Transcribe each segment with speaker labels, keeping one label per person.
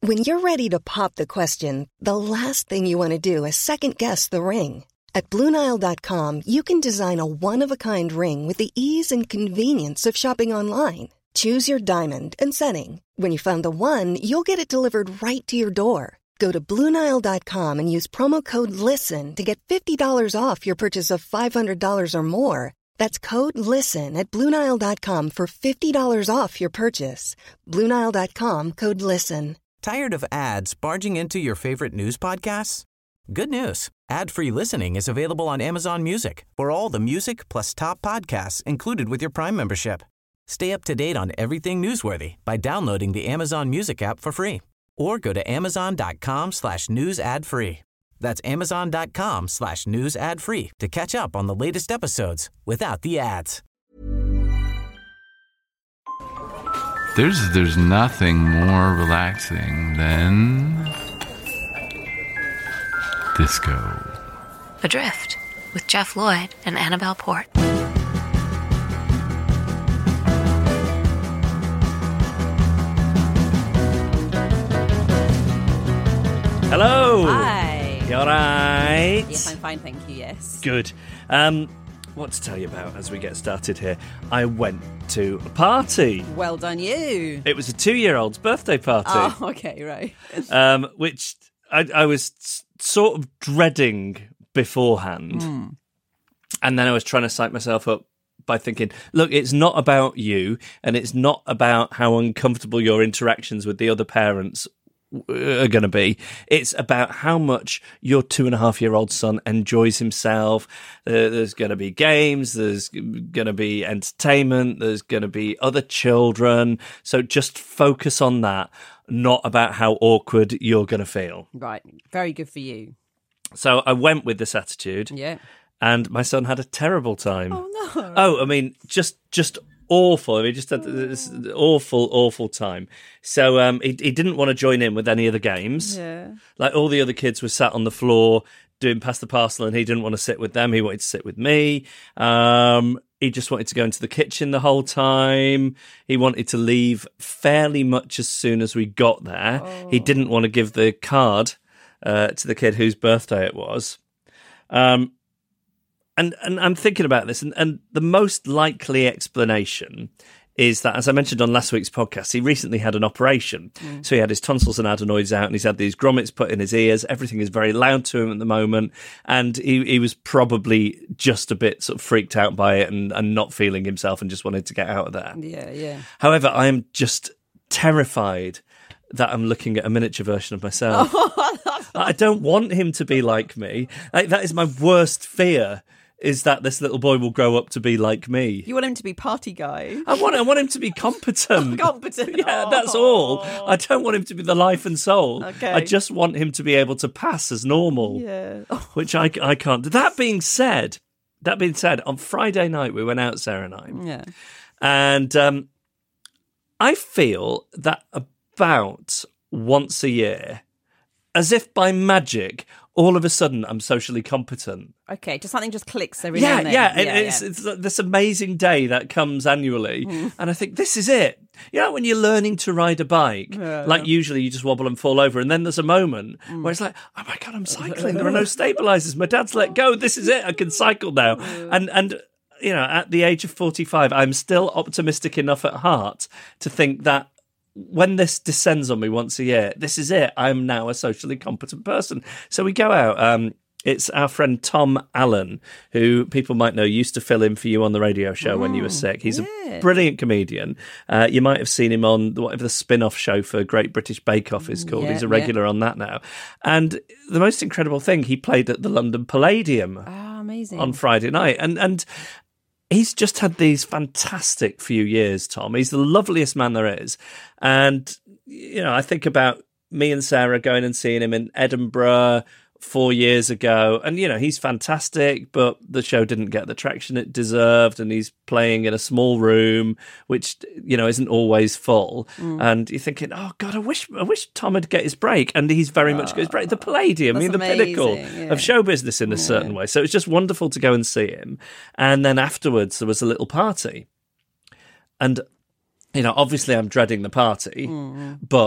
Speaker 1: When you're ready to pop the question, the last thing you want to do is second-guess the ring. At BlueNile.com, you can design a one-of-a-kind ring with the ease and convenience of shopping online. Choose your diamond and setting. When you find the one, you'll get it delivered right to your door. Go to BlueNile.com and use promo code LISTEN to get $50 off your purchase of $500 or more. That's code LISTEN at BlueNile.com for $50 off your purchase. BlueNile.com, code LISTEN.
Speaker 2: Tired of ads barging into your favorite news podcasts? Good news. Ad-free listening is available on Amazon Music for all the music plus top podcasts included with your Prime membership. Stay up to date on everything newsworthy by downloading the Amazon Music app for free or go to amazon.com/news ad free. That's amazon.com/news ad free to catch up on the latest episodes without the ads.
Speaker 3: There's nothing more relaxing than disco.
Speaker 4: Adrift with Jeff Lloyd and Annabelle Port.
Speaker 5: Hello.
Speaker 6: Hi.
Speaker 5: You all right?
Speaker 6: Yes, I'm fine, thank you, yes.
Speaker 5: Good. What to tell you about as we get started here? I went to a party.
Speaker 6: Well done, you.
Speaker 5: It was a 2-year-old's birthday party.
Speaker 6: Oh, okay, right.
Speaker 5: Which I was sort of dreading beforehand. And then I was trying to psych myself up by thinking, look, it's not about you, and it's not about how uncomfortable your interactions with the other parents are going to be. It's about how much your 2.5-year-old son enjoys himself. There's going to be games, there's going to be entertainment, there's going to be other children. So just focus on that, not about how awkward you're going to feel.
Speaker 6: Right, very good for you.
Speaker 5: So I went with this attitude.
Speaker 6: Yeah.
Speaker 5: And my son had a terrible time.
Speaker 6: Oh, no.
Speaker 5: Oh, I mean, just awful. I mean, just had this awful time. So he didn't want to join in with any of the games.
Speaker 6: Yeah.
Speaker 5: Like all the other kids were sat on the floor doing pass the parcel, and he didn't want to sit with them. He wanted to sit with me. He just wanted to go into the kitchen the whole time. He wanted to leave fairly much as soon as we got there. Oh. He didn't want to give the card to the kid whose birthday it was. And I'm thinking about this, and the most likely explanation is that, as I mentioned on last week's podcast, he recently had an operation. So he had his tonsils and adenoids out, and he's had these grommets put in his ears. Everything is very loud to him at the moment, and he was probably just a bit sort of freaked out by it and not feeling himself and just wanted to get out of there.
Speaker 6: Yeah.
Speaker 5: However, I am just terrified that I'm looking at a miniature version of myself. I don't want him to be like me. That is my worst fear, is that this little boy will grow up to be like me.
Speaker 6: You want him to be party guy?
Speaker 5: I want him to be competent.
Speaker 6: Competent.
Speaker 5: Yeah, that's all. I don't want him to be the life and soul.
Speaker 6: Okay.
Speaker 5: I just want him to be able to pass as normal.
Speaker 6: Yeah.
Speaker 5: Which I can't do. That being said, on Friday night we went out, Sarah and I.
Speaker 6: Yeah.
Speaker 5: And I feel that about once a year, as if by magic, all of a sudden I'm socially competent.
Speaker 6: Okay, just something just clicks every now and then.
Speaker 5: Yeah. It's this amazing day that comes annually. And I think, this is it. You know, when you're learning to ride a bike, like usually you just wobble and fall over. And then there's a moment where it's like, oh my God, I'm cycling. There are no stabilizers. My dad's let go. This is it. I can cycle now. And you know, at the age of 45, I'm still optimistic enough at heart to think that when this descends on me once a year, this is it. I'm now a socially competent person. So we go out. It's our friend Tom Allen, who people might know used to fill in for you on the radio show when you were sick. He's a brilliant comedian. You might have seen him on whatever the spin-off show for Great British Bake Off is called. He's a regular on that now. And the most incredible thing, he played at the London Palladium
Speaker 6: amazing.
Speaker 5: On Friday night. And he's just had these fantastic few years, Tom. He's the loveliest man there is. And, you know, I think about me and Sarah going and seeing him in Edinburgh 4 years ago. And, you know, he's fantastic, but the show didn't get the traction it deserved. And he's playing in a small room, which, you know, isn't always full. And you're thinking, oh, God, I wish Tom would get his break. And he's very much got his break. The Palladium, I mean, the pinnacle of show business in a certain way. So it's just wonderful to go and see him. And then afterwards, there was a little party. And, you know, obviously I'm dreading the party, but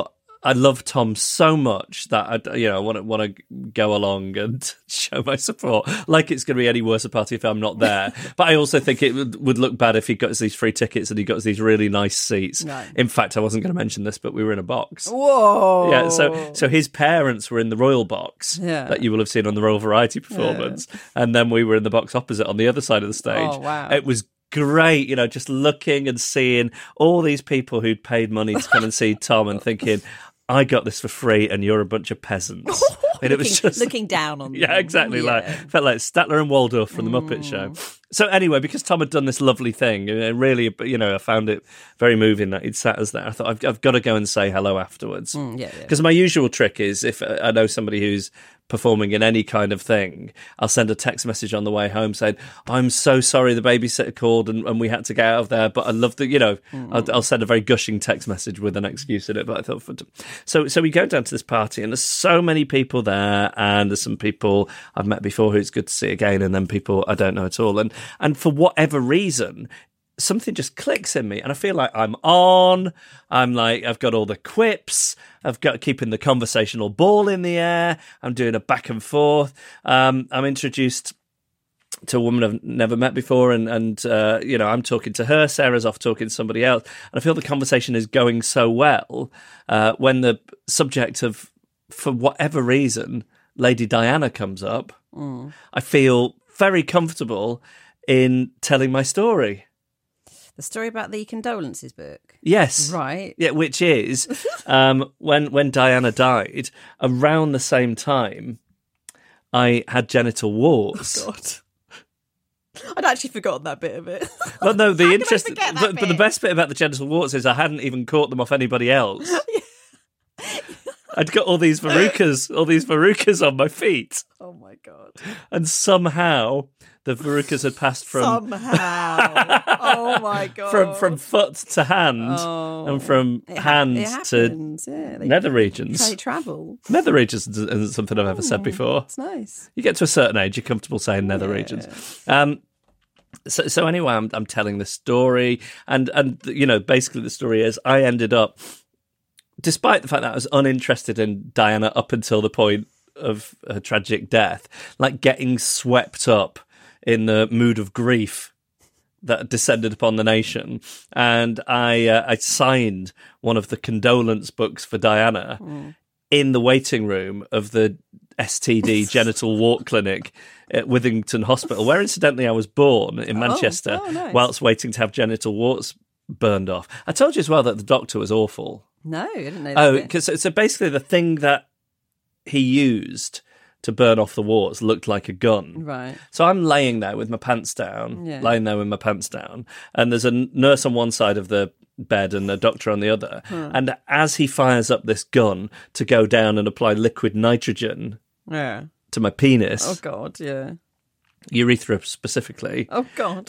Speaker 5: I love Tom so much that I want to go along and show my support. Like it's going to be any worse a party if I'm not there. But I also think it would look bad if he got us these free tickets and he got us these really nice seats. No. In fact, I wasn't going to mention this, but we were in a box.
Speaker 6: Whoa!
Speaker 5: Yeah, so his parents were in the royal box that you will have seen on the Royal Variety performance, and then we were in the box opposite on the other side of the stage.
Speaker 6: Oh wow!
Speaker 5: It was great, just looking and seeing all these people who'd paid money to come and see Tom and thinking, I got this for free and you're a bunch of peasants. And it was just
Speaker 6: looking down on them.
Speaker 5: Yeah, exactly. Like felt like Statler and Waldorf from the Muppet Show. So anyway, because Tom had done this lovely thing, and really, I found it very moving that he'd sat us there. I thought I've got to go and say hello afterwards. Because my usual trick is if I know somebody who's performing in any kind of thing, I'll send a text message on the way home saying, I'm so sorry the babysitter called and we had to get out of there, but I love the, I'll send a very gushing text message with an excuse in it. But I thought, so we go down to this party and there's so many people there, and there's some people I've met before who it's good to see again, and then people I don't know at all. And for whatever reason, something just clicks in me and I feel like I'm like, I've got all the quips, I've got keeping the conversational ball in the air, I'm doing a back and forth. I'm introduced to a woman I've never met before and I'm talking to her, Sarah's off talking to somebody else, and I feel the conversation is going so well when the subject of, for whatever reason, Lady Diana comes up. I feel very comfortable in telling my story.
Speaker 6: The story about the condolences book?
Speaker 5: Yes.
Speaker 6: Right.
Speaker 5: Yeah, which is when Diana died, around the same time, I had genital warts.
Speaker 6: Oh, God. I'd actually forgotten that bit of it.
Speaker 5: Well, no, but the best bit about the genital warts is I hadn't even caught them off anybody else. I'd got all these verrucas on my feet.
Speaker 6: Oh, my God.
Speaker 5: And somehow the verrucas had passed from...
Speaker 6: Somehow. Oh, my God.
Speaker 5: From foot to hand, and from hand to nether regions.
Speaker 6: They travel.
Speaker 5: Nether regions isn't something I've ever said before.
Speaker 6: It's nice.
Speaker 5: You get to a certain age, you're comfortable saying nether regions. So anyway, I'm telling this story, and basically the story is I ended up, despite the fact that I was uninterested in Diana up until the point of her tragic death, like getting swept up in the mood of grief that descended upon the nation. And I signed one of the condolence books for Diana in the waiting room of the STD genital wart clinic at Withington Hospital, where incidentally I was born in Manchester,
Speaker 6: nice.
Speaker 5: whilst waiting to have genital warts burned off. I told you as well that the doctor was awful.
Speaker 6: No, I didn't know that.
Speaker 5: Because so basically the thing that he used to burn off the warts looked like a gun.
Speaker 6: Right.
Speaker 5: So I'm laying there with my pants down, and there's a nurse on one side of the bed and a doctor on the other. And as he fires up this gun to go down and apply liquid nitrogen to my penis.
Speaker 6: Oh, God, yeah.
Speaker 5: Urethra specifically.
Speaker 6: Oh, God.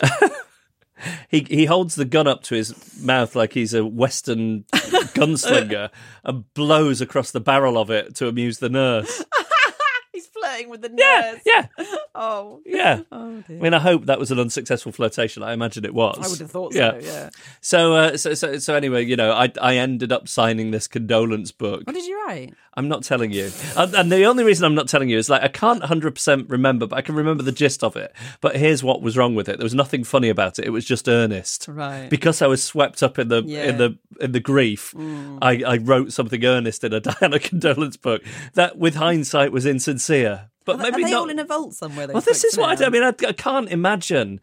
Speaker 5: He holds the gun up to his mouth like he's a Western gunslinger and blows across the barrel of it to amuse the nurse.
Speaker 6: He's flirting with the nurse.
Speaker 5: Yeah.
Speaker 6: Oh.
Speaker 5: Yeah.
Speaker 6: Oh, dear.
Speaker 5: I mean, I hope that was an unsuccessful flirtation. I imagine it was.
Speaker 6: I would have thought so, yeah.
Speaker 5: So anyway, I ended up signing this condolence book.
Speaker 6: What did you write?
Speaker 5: I'm not telling you. And the only reason I'm not telling you is I can't 100% remember, but I can remember the gist of it. But here's what was wrong with it. There was nothing funny about it. It was just earnest.
Speaker 6: Right.
Speaker 5: Because I was swept up in the grief, I wrote something earnest in a Diana condolence book that, with hindsight, was insincere. But maybe
Speaker 6: are they
Speaker 5: not
Speaker 6: all in a vault somewhere?
Speaker 5: Well, this is what I mean. I can't imagine,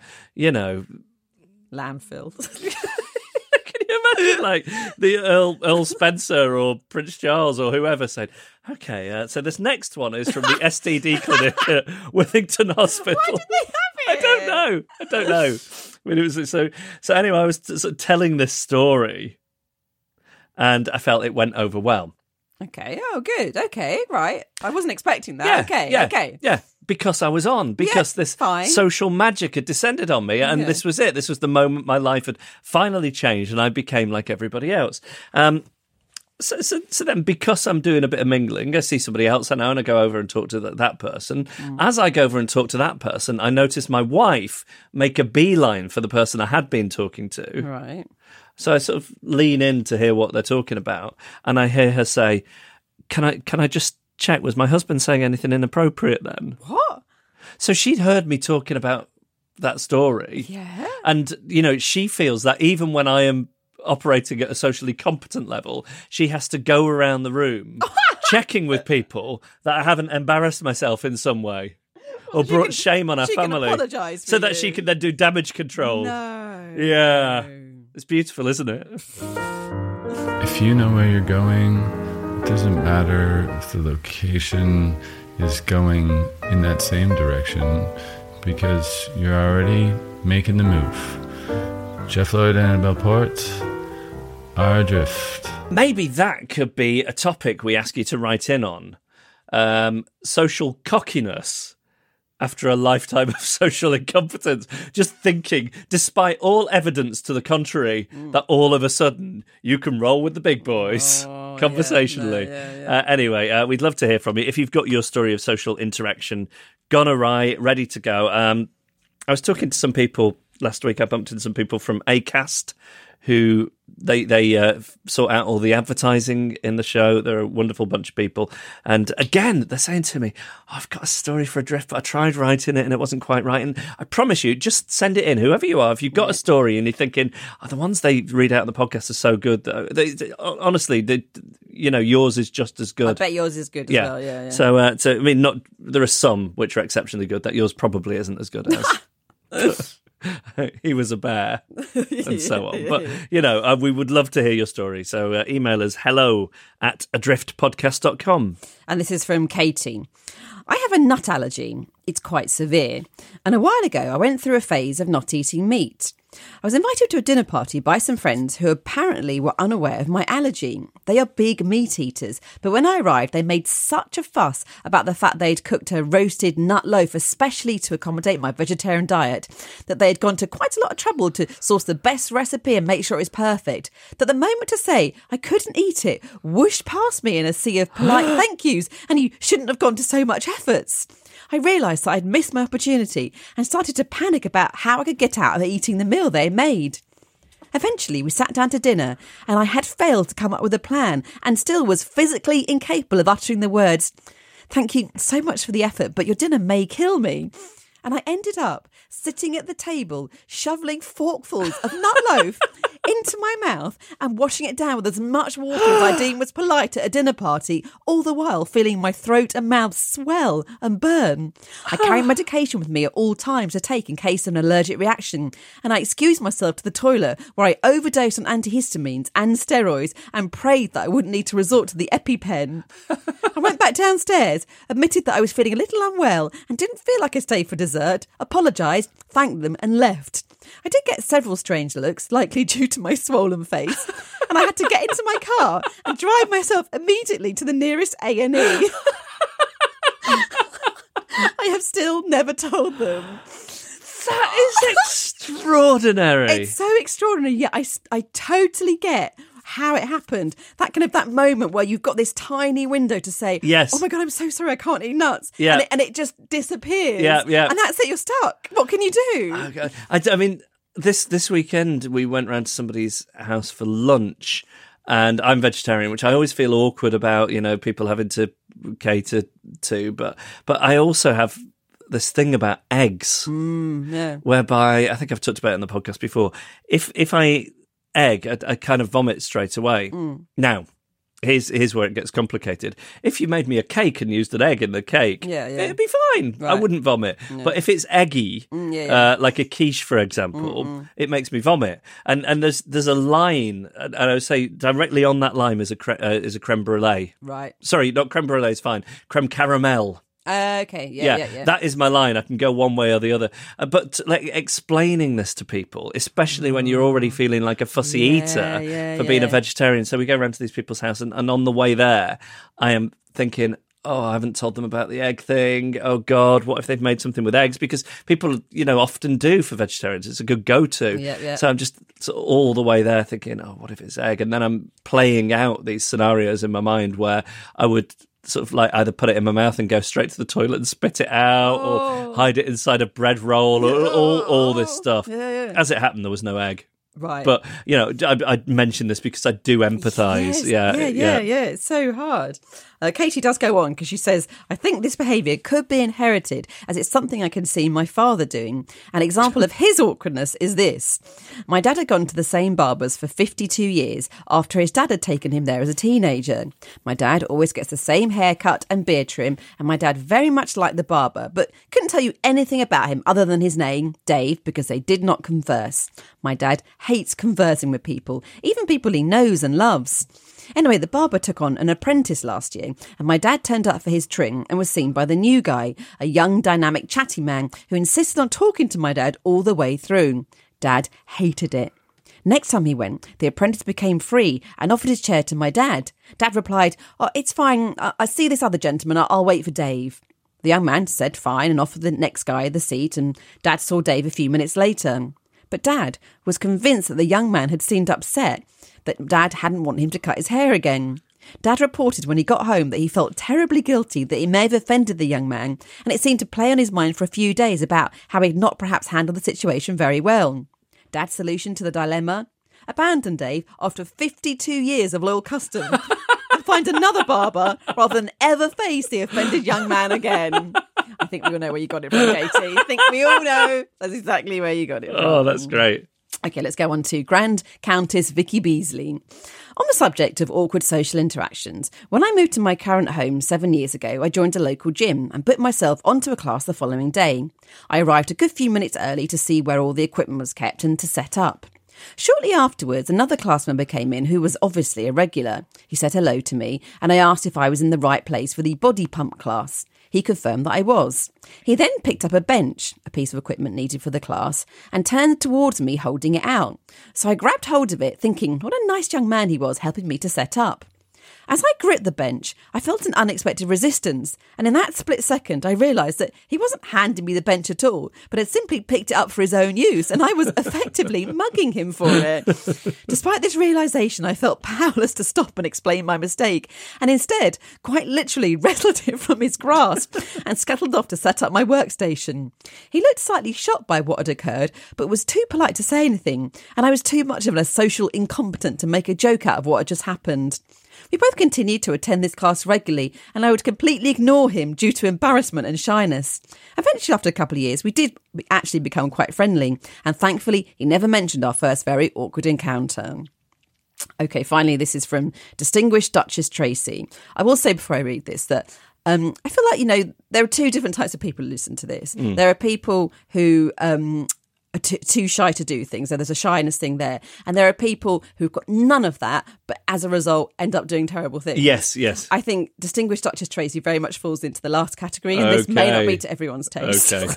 Speaker 6: landfill.
Speaker 5: Can you imagine, the Earl Spencer or Prince Charles or whoever said, "Okay, so this next one is from the STD clinic at Withington Hospital."
Speaker 6: Why did they have it?
Speaker 5: I don't know. I mean, it was so. Anyway, I was sort of telling this story, and I felt it went over well.
Speaker 6: Okay. Oh, good. Okay. Right. I wasn't expecting that. Okay.
Speaker 5: Yeah. Because I was on. Because this social magic had descended on me, and this was it. This was the moment my life had finally changed, and I became like everybody else. So then, because I'm doing a bit of mingling, I see somebody else I know, and I go over and talk to that person. As I go over and talk to that person, I notice my wife make a beeline for the person I had been talking to.
Speaker 6: Right.
Speaker 5: So I sort of lean in to hear what they're talking about, and I hear her say, Can I just check, was my husband saying anything inappropriate then?
Speaker 6: What?
Speaker 5: So she'd heard me talking about that story.
Speaker 6: Yeah.
Speaker 5: And, she feels that even when I am operating at a socially competent level, she has to go around the room checking with people that I haven't embarrassed myself in some way or brought shame on our family.
Speaker 6: Can apologise
Speaker 5: so that she can then do damage control.
Speaker 6: No.
Speaker 5: Yeah. It's beautiful, isn't it?
Speaker 3: If you know where you're going, it doesn't matter if the location is going in that same direction because you're already making the move. Jeff Lloyd and Annabelle Port are adrift.
Speaker 5: Maybe that could be a topic we ask you to write in on. Social cockiness after a lifetime of social incompetence. Just thinking, despite all evidence to the contrary, that all of a sudden you can roll with the big boys conversationally. Anyway, we'd love to hear from you. If you've got your story of social interaction gone awry, ready to go. I was talking to some people last week. I bumped into some people from Acast who they sort out all the advertising in the show. They're a wonderful bunch of people. And again, they're saying to me, I've got a story for Adrift, but I tried writing it and it wasn't quite right. And I promise you, just send it in, whoever you are. If you've got a story and you're thinking, the ones they read out on the podcast are so good. Honestly, yours is just as good.
Speaker 6: I bet yours is good as well. Yeah.
Speaker 5: So, I mean, there are some which are exceptionally good. That yours probably isn't as good as. He was a bear and so on. But, we would love to hear your story. So email us hello@adriftpodcast.com.
Speaker 6: And this is from Katie. I have a nut allergy. It's quite severe. And a while ago, I went through a phase of not eating meat. I was invited to a dinner party by some friends who apparently were unaware of my allergy. They are big meat eaters, but when I arrived, they made such a fuss about the fact they'd cooked a roasted nut loaf especially to accommodate my vegetarian diet, that they had gone to quite a lot of trouble to source the best recipe and make sure it was perfect, that the moment to say I couldn't eat it whooshed past me in a sea of polite thank yous, and you shouldn't have gone to so much efforts. I realised that I'd missed my opportunity and started to panic about how I could get out of eating the meal they made. Eventually, we sat down to dinner and I had failed to come up with a plan and still was physically incapable of uttering the words, "Thank you so much for the effort, but your dinner may kill me." And I ended up sitting at the table, shoveling forkfuls of nut loaf into my mouth and washing it down with as much water as I deemed was polite at a dinner party, all the while feeling my throat and mouth swell and burn. I carry medication with me at all times to take in case of an allergic reaction, and I excused myself to the toilet where I overdosed on antihistamines and steroids and prayed that I wouldn't need to resort to the EpiPen. I went back downstairs, admitted that I was feeling a little unwell and didn't feel like I stayed for dessert, apologised, thanked them and left. I did get several strange looks, likely due to my swollen face, and I had to get into my car and drive myself immediately to the nearest A&E. I have still never told them.
Speaker 5: That is extraordinary.
Speaker 6: It's so extraordinary. Yeah, I totally get how it happened. That moment where you've got this tiny window to say,
Speaker 5: yes,
Speaker 6: oh my God, I'm so sorry, I can't eat nuts.
Speaker 5: Yeah.
Speaker 6: And it just disappears.
Speaker 5: Yeah.
Speaker 6: And that's it, you're stuck. What can you do?
Speaker 5: Okay. I mean, this weekend we went round to somebody's house for lunch, and I'm vegetarian, which I always feel awkward about, people having to cater to, but I also have this thing about eggs, whereby I think I've talked about it in the podcast before. If I eat egg, I kind of vomit straight away. Now, here's where it gets complicated. If you made me a cake and used an egg in the cake, it'd be fine. Right. I wouldn't vomit. Yeah. But if it's eggy, like a quiche, for example, it makes me vomit. And there's a line, and I would say directly on that line is a creme brulee.
Speaker 6: Right.
Speaker 5: Sorry, not creme brulee is fine. Creme caramel.
Speaker 6: Okay, yeah.
Speaker 5: That is my line. I can go one way or the other. But explaining this to people, especially when you're already feeling like a fussy eater for being a vegetarian. So we go around to these people's house, and on the way there, I am thinking, I haven't told them about the egg thing. Oh God, what if they've made something with eggs? Because people, often do for vegetarians. It's a good go-to.
Speaker 6: Yeah.
Speaker 5: So I'm just all the way there thinking, what if it's egg? And then I'm playing out these scenarios in my mind where I would sort of like either put it in my mouth and go straight to the toilet and spit it out, or hide it inside a bread roll, or all this stuff.
Speaker 6: Yeah.
Speaker 5: As it happened, there was no egg.
Speaker 6: Right.
Speaker 5: But, I mention this because I do empathise.
Speaker 6: Yeah. It's so hard. Katie does go on because she says, I think this behaviour could be inherited as it's something I can see my father doing. An example of his awkwardness is this. My dad had gone to the same barber's for 52 years after his dad had taken him there as a teenager. My dad always gets the same haircut and beard trim, and my dad very much liked the barber, but couldn't tell you anything about him other than his name, Dave, because they did not converse. My dad hates conversing with people, even people he knows and loves. Anyway, the barber took on an apprentice last year, and my dad turned up for his trim and was seen by the new guy, a young, dynamic, chatty man who insisted on talking to my dad all the way through. Dad hated it. Next time he went, the apprentice became free and offered his chair to my dad. Dad replied, "Oh, it's fine. I see this other gentleman. I'll wait for Dave." The young man said fine and offered the next guy the seat, and Dad saw Dave a few minutes later. But Dad was convinced that the young man had seemed upset that Dad hadn't wanted him to cut his hair again. Dad reported when he got home that he felt terribly guilty that he may have offended the young man, and it seemed to play on his mind for a few days about how he'd not perhaps handled the situation very well. Dad's solution to the dilemma? Abandon Dave after 52 years of loyal custom and find another barber rather than ever face the offended young man again. I think we all know where you got it from, Katie. I think we all know that's exactly where you got it from.
Speaker 5: Oh, that's great.
Speaker 6: Okay, let's go on to Grand Countess Vicky Beasley. On the subject of awkward social interactions, when I moved to my current home 7 years ago, I joined a local gym and put myself onto a class the following day. I arrived a good few minutes early to see where all the equipment was kept and to set up. Shortly afterwards, another class member came in who was obviously a regular. He said hello to me, and I asked if I was in the right place for the body pump class. He confirmed that I was. He then picked up a bench, a piece of equipment needed for the class, and turned towards me holding it out. So I grabbed hold of it, thinking what a nice young man he was helping me to set up. As I gripped the bench, I felt an unexpected resistance, and in that split second I realised that he wasn't handing me the bench at all, but had simply picked it up for his own use, and I was effectively mugging him for it. Despite this realisation, I felt powerless to stop and explain my mistake, and instead quite literally wrestled it from his grasp and scuttled off to set up my workstation. He looked slightly shocked by what had occurred, but was too polite to say anything, and I was too much of a social incompetent to make a joke out of what had just happened. We both continued to attend this class regularly, and I would completely ignore him due to embarrassment and shyness. Eventually, after a couple of years, we did actually become quite friendly, and thankfully, he never mentioned our first very awkward encounter. Okay, finally, this is from Distinguished Duchess Tracy. I will say before I read this that I feel like, there are two different types of people who listen to this. There are people who are too shy to do things. So there's a shyness thing there. And there are people who've got none of that, but as a result end up doing terrible things.
Speaker 5: Yes.
Speaker 6: I think Distinguished Duchess Tracy very much falls into the last category, and this may not be to everyone's taste.
Speaker 5: Okay.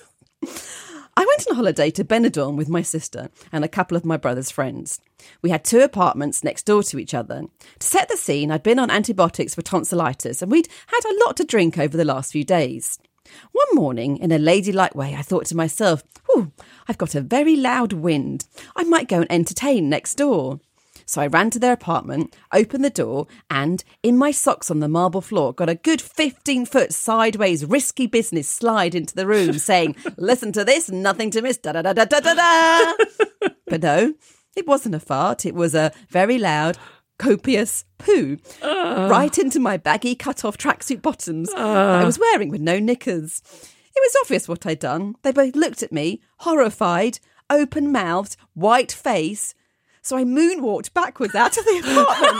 Speaker 6: I went on holiday to Benidorm with my sister and a couple of my brother's friends. We had 2 apartments next door to each other. To set the scene, I'd been on antibiotics for tonsillitis, and we'd had a lot to drink over the last few days. One morning, in a ladylike way, I thought to myself, I've got a very loud wind. I might go and entertain next door. So I ran to their apartment, opened the door, and, in my socks on the marble floor, got a good 15-foot sideways risky business slide into the room, saying, "Listen to this, nothing to miss, da-da-da-da-da-da-da." But no, it wasn't a fart. It was a very loud, copious poo right into my baggy cut-off tracksuit bottoms that I was wearing with no knickers. It was obvious what I'd done. They both looked at me, horrified, open-mouthed, white-faced. So I moonwalked backwards out of the apartment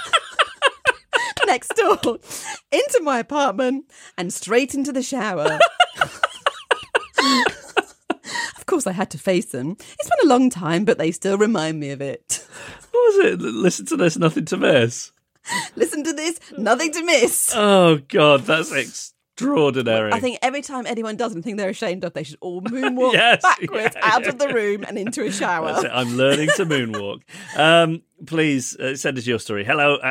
Speaker 6: next door, into my apartment, and straight into the shower. Of course, I had to face them. It's been a long time, but they still remind me of it.
Speaker 5: What was it? Listen to this, nothing to miss.
Speaker 6: Listen to this, nothing to miss.
Speaker 5: Oh, God, that's extraordinary.
Speaker 6: I think every time anyone does anything they're ashamed of, they should all moonwalk backwards out of the room and into a shower.
Speaker 5: That's it. I'm learning to moonwalk. Please send us your story.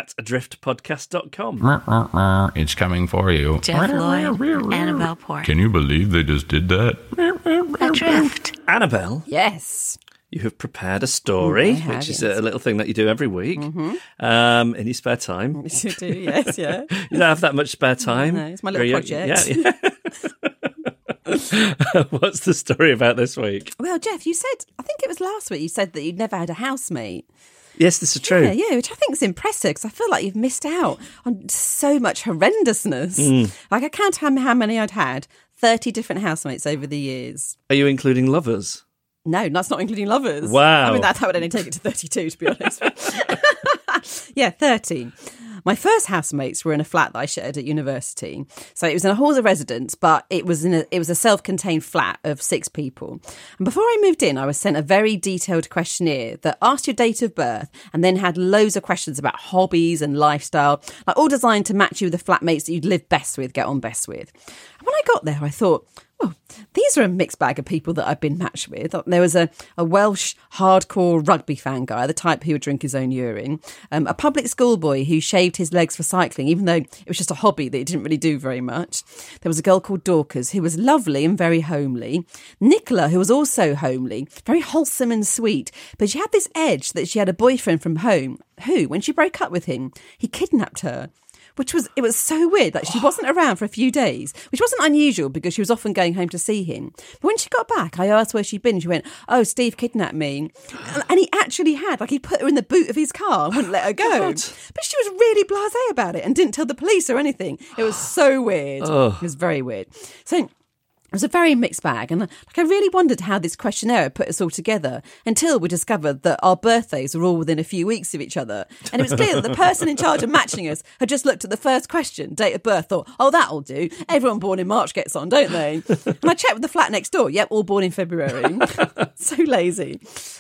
Speaker 5: hello@adriftpodcast.com.
Speaker 3: It's coming for you.
Speaker 4: Jeff Lloyd, Annabelle Port.
Speaker 3: Can you believe they just did that?
Speaker 4: Adrift.
Speaker 5: Annabelle,
Speaker 6: Yes.
Speaker 5: you have prepared a story,
Speaker 6: have,
Speaker 5: which is
Speaker 6: yes.
Speaker 5: a little thing that you do every week in your spare time.
Speaker 6: You do, yes, yeah.
Speaker 5: You don't have that much spare time.
Speaker 6: No, it's my little project.
Speaker 5: Yeah. What's the story about this week?
Speaker 6: Well, Jeff, you said, I think it was last week, you said that you'd never had a housemate.
Speaker 5: Yes, this is true.
Speaker 6: Yeah, which I think is impressive because I feel like you've missed out on so much horrendousness. Like I can't tell how many I'd had. 30 different housemates over the years.
Speaker 5: Are you including lovers?
Speaker 6: No, that's not including lovers.
Speaker 5: Wow.
Speaker 6: I mean, that would only take it to 32, to be honest. Yeah, 30. My first housemates were in a flat that I shared at university. So it was in a hall of residence, but it was a self-contained flat of 6 people. And before I moved in, I was sent a very detailed questionnaire that asked your date of birth and then had loads of questions about hobbies and lifestyle, like all designed to match you with the flatmates that you'd live best with, get on best with. And when I got there, I thought, oh, these are a mixed bag of people that I've been matched with. There was a Welsh hardcore rugby fan guy, the type who would drink his own urine, a public school boy who shaved his legs for cycling, even though it was just a hobby that he didn't really do very much. There was a girl called Dorcas who was lovely and very homely. Nicola, who was also homely, very wholesome and sweet, but she had this edge that she had a boyfriend from home who, when she broke up with him, he kidnapped her. It was so weird that she wasn't around for a few days, which wasn't unusual because she was often going home to see him. But when she got back, I asked where she'd been. She went, "Oh, Steve kidnapped me." And he actually had, like he put her in the boot of his car and wouldn't let her go.
Speaker 5: God.
Speaker 6: But she was really blasé about it and didn't tell the police or anything. It was so weird. It was very weird. So it was a very mixed bag, and I really wondered how this questionnaire put us all together until we discovered that our birthdays were all within a few weeks of each other. And it was clear that the person in charge of matching us had just looked at the first question, date of birth, thought, oh, that'll do. Everyone born in March gets on, don't they? And I checked with the flat next door. Yep, all born in February. So lazy.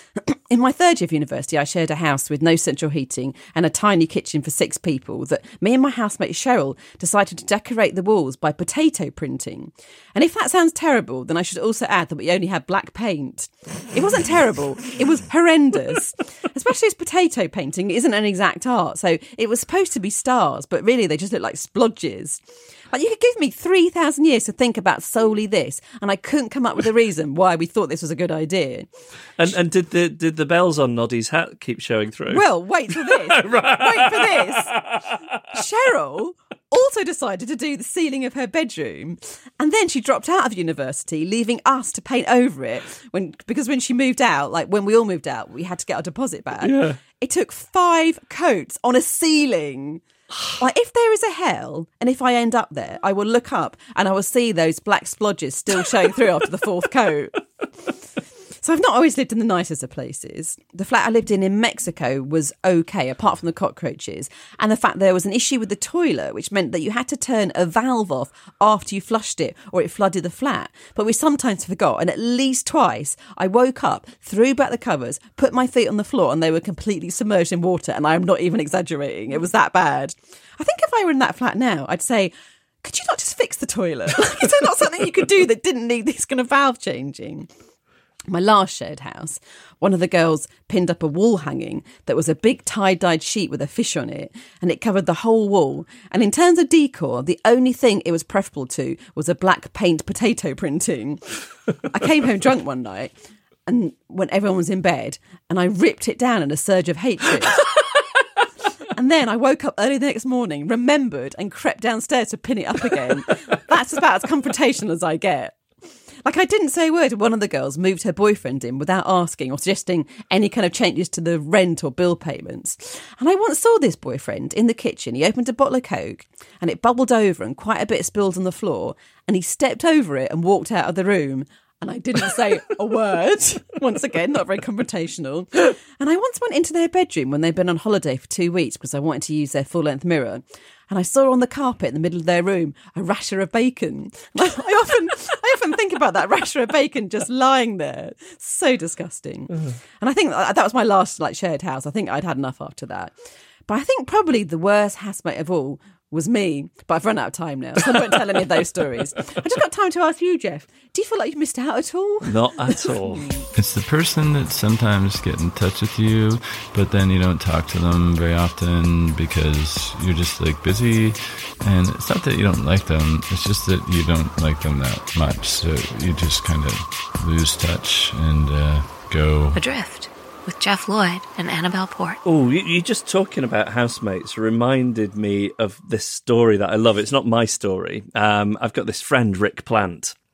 Speaker 6: In my third year of university, I shared a house with no central heating and a tiny kitchen for 6 people that me and my housemate Cheryl decided to decorate the walls by potato printing. And if that sounds terrible, then I should also add that we only had black paint. It wasn't terrible. It was horrendous. Especially as potato painting isn't an exact art. So it was supposed to be stars, but really they just look like splodges. Like you could give me 3,000 years to think about solely this, and I couldn't come up with a reason why we thought this was a good idea.
Speaker 5: And did the bells on Noddy's hat keep showing through?
Speaker 6: Well, wait for this. Wait for this. Cheryl also decided to do the ceiling of her bedroom, and then she dropped out of university, leaving us to paint over it. Because when she moved out, like when we all moved out, we had to get our deposit back.
Speaker 5: Yeah.
Speaker 6: It took 5 coats on a ceiling. Like, if there is a hell, and if I end up there, I will look up and I will see those black splodges still showing through after the 4th coat. So I've not always lived in the nicest of places. The flat I lived in Mexico was okay, apart from the cockroaches, and the fact there was an issue with the toilet, which meant that you had to turn a valve off after you flushed it, or it flooded the flat. But we sometimes forgot, and at least twice, I woke up, threw back the covers, put my feet on the floor, and they were completely submerged in water, and I am not even exaggerating. It was that bad. I think if I were in that flat now, I'd say, could you not just fix the toilet? Is there not something you could do that didn't need this kind of valve changing? My last shared house, one of the girls pinned up a wall hanging that was a big tie-dyed sheet with a fish on it, and it covered the whole wall. And in terms of decor, the only thing it was preferable to was a black paint potato printing. I came home drunk one night, and when everyone was in bed, and I ripped it down in a surge of hatred. And then I woke up early the next morning, remembered, and crept downstairs to pin it up again. That's about as confrontational as I get. Like, I didn't say a word when one of the girls moved her boyfriend in without asking or suggesting any kind of changes to the rent or bill payments. And I once saw this boyfriend in the kitchen. He opened a bottle of Coke and it bubbled over and quite a bit spilled on the floor. And he stepped over it and walked out of the room. And I didn't say a word. Once again, not very confrontational. And I once went into their bedroom when they'd been on holiday for 2 weeks because I wanted to use their full-length mirror. And I saw on the carpet in the middle of their room a rasher of bacon. I often think about that rasher of bacon just lying there. So disgusting. And I think that was my last shared house. I think I'd had enough after that. But I think probably the worst housemate of all was me, but I've run out of time now, so I won't tell any of those stories. I just got time to ask you, Jeff, do you feel like you've missed out at all?
Speaker 5: Not at all.
Speaker 3: It's the person that sometimes get in touch with you, but then you don't talk to them very often because you're just busy. And it's not that you don't like them, it's just that you don't like them that much. So you just kind of lose touch and go
Speaker 4: Adrift with Jeff Lloyd and Annabelle Port.
Speaker 5: Oh, you just talking about housemates reminded me of this story that I love. It's not my story. I've got this friend, Rick Plant,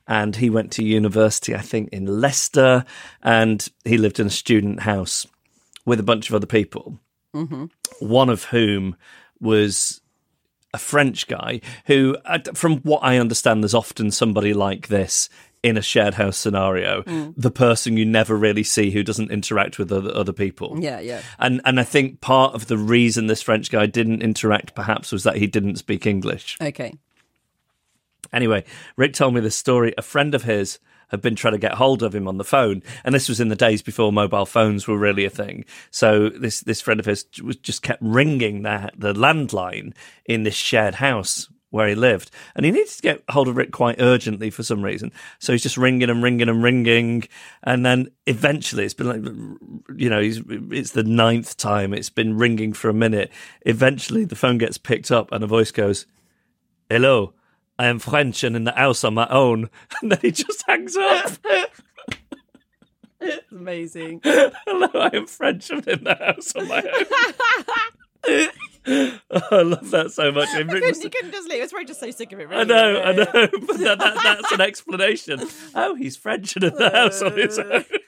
Speaker 5: and he went to university, I think, in Leicester, and he lived in a student house with a bunch of other people, one of whom was a French guy who, from what I understand, there's often somebody like this in a shared house scenario, the person you never really see who doesn't interact with other people.
Speaker 6: Yeah.
Speaker 5: And I think part of the reason this French guy didn't interact perhaps was that he didn't speak English.
Speaker 6: Okay.
Speaker 5: Anyway, Rick told me this story. A friend of his had been trying to get hold of him on the phone, and this was in the days before mobile phones were really a thing. So this friend of his just kept ringing the landline in this shared house where he lived, and he needed to get hold of Rick quite urgently for some reason. So he's just ringing, and then eventually it's been like, it's the 9th time it's been ringing for a minute. Eventually the phone gets picked up and a voice goes, "Hello, I am French and in the house on my own," and then he just hangs up.
Speaker 6: It's amazing.
Speaker 5: "Hello, I am French and in the house on my own." Oh, I love that so much.
Speaker 6: You couldn't just leave. It's probably just so sick of it. Really,
Speaker 5: I know. But that's an explanation. Oh, he's French and in the house on his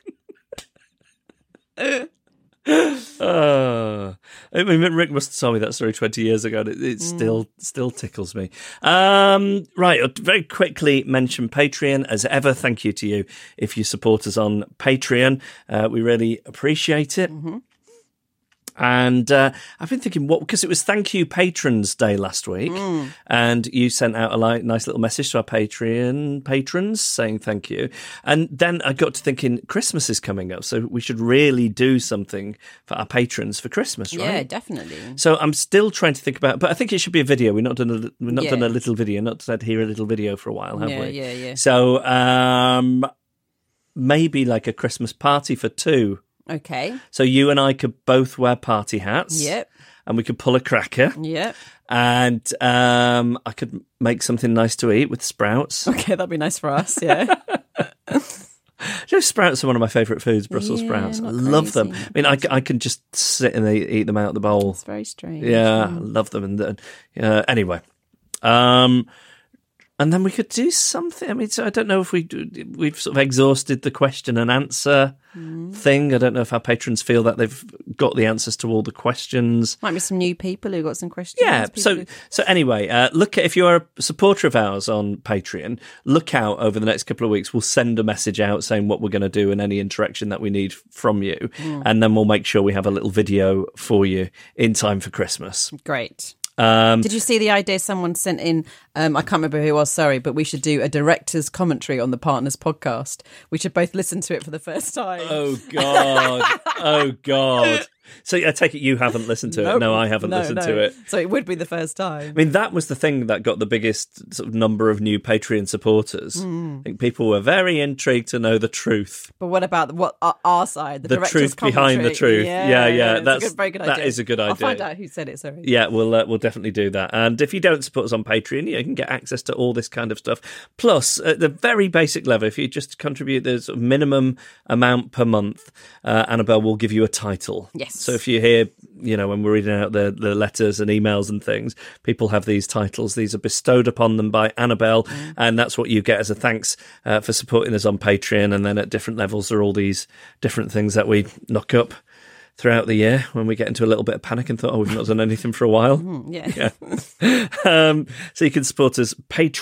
Speaker 5: own. I mean, Rick must have told me that story 20 years ago, and it still tickles me. Right, I'll very quickly mention Patreon. As ever, thank you to you if you support us on Patreon. We really appreciate it. And I've been thinking, because it was Thank You Patrons Day last week, and you sent out a nice little message to our Patreon patrons saying thank you. And then I got to thinking, Christmas is coming up, so we should really do something for our patrons for Christmas, right?
Speaker 6: Yeah, definitely.
Speaker 5: So I'm still trying to think about, but I think it should be a video. We've not done a little video, not said here a little video for a while, have we?
Speaker 6: Yeah.
Speaker 5: So maybe like a Christmas party for 2.
Speaker 6: Okay.
Speaker 5: So you and I could both wear party hats.
Speaker 6: Yep.
Speaker 5: And we could pull a cracker.
Speaker 6: Yep.
Speaker 5: And I could make something nice to eat with sprouts.
Speaker 6: Okay, that'd be nice for us, yeah.
Speaker 5: Sprouts are one of my favourite foods, Brussels sprouts. I love them. I mean, I can just sit and eat them out of the bowl.
Speaker 6: It's very strange.
Speaker 5: Yeah, I love them. And anyway. And then we could do something. I mean, so I don't know if we've sort of exhausted the question and answer thing. I don't know if our patrons feel that they've got the answers to all the questions.
Speaker 6: Might be some new people who got some questions.
Speaker 5: Yeah. So anyway, if you're a supporter of ours on Patreon, look out over the next couple of weeks. We'll send a message out saying what we're going to do and any interaction that we need from you. And then we'll make sure we have a little video for you in time for Christmas.
Speaker 6: Great. Did you see the idea someone sent in? I can't remember who it was, sorry, but we should do a director's commentary on the Partners podcast. We should both listen to it for the first time.
Speaker 5: Oh, God. So I take it you haven't listened to it? No, I haven't listened to it.
Speaker 6: So it would be the first time.
Speaker 5: I mean, that was the thing that got the biggest sort of number of new Patreon supporters. I think people were very intrigued to know the truth.
Speaker 6: But what about our side? The
Speaker 5: truth behind the truth. Yeah.
Speaker 6: That's very good idea.
Speaker 5: That is a good idea.
Speaker 6: I'll find out who said it, sorry.
Speaker 5: Yeah, we'll definitely do that. And if you don't support us on Patreon, you can get access to all this kind of stuff. Plus, at the very basic level, if you just contribute the sort of minimum amount per month, Annabelle will give you a title.
Speaker 6: Yes.
Speaker 5: So if you hear, when we're reading out the letters and emails and things, people have these titles. These are bestowed upon them by Annabelle, and that's what you get as a thanks for supporting us on Patreon. And then at different levels are all these different things that we knock up throughout the year when we get into a little bit of panic and thought, we've not done anything for a while.
Speaker 6: Yeah.
Speaker 5: So you can support us,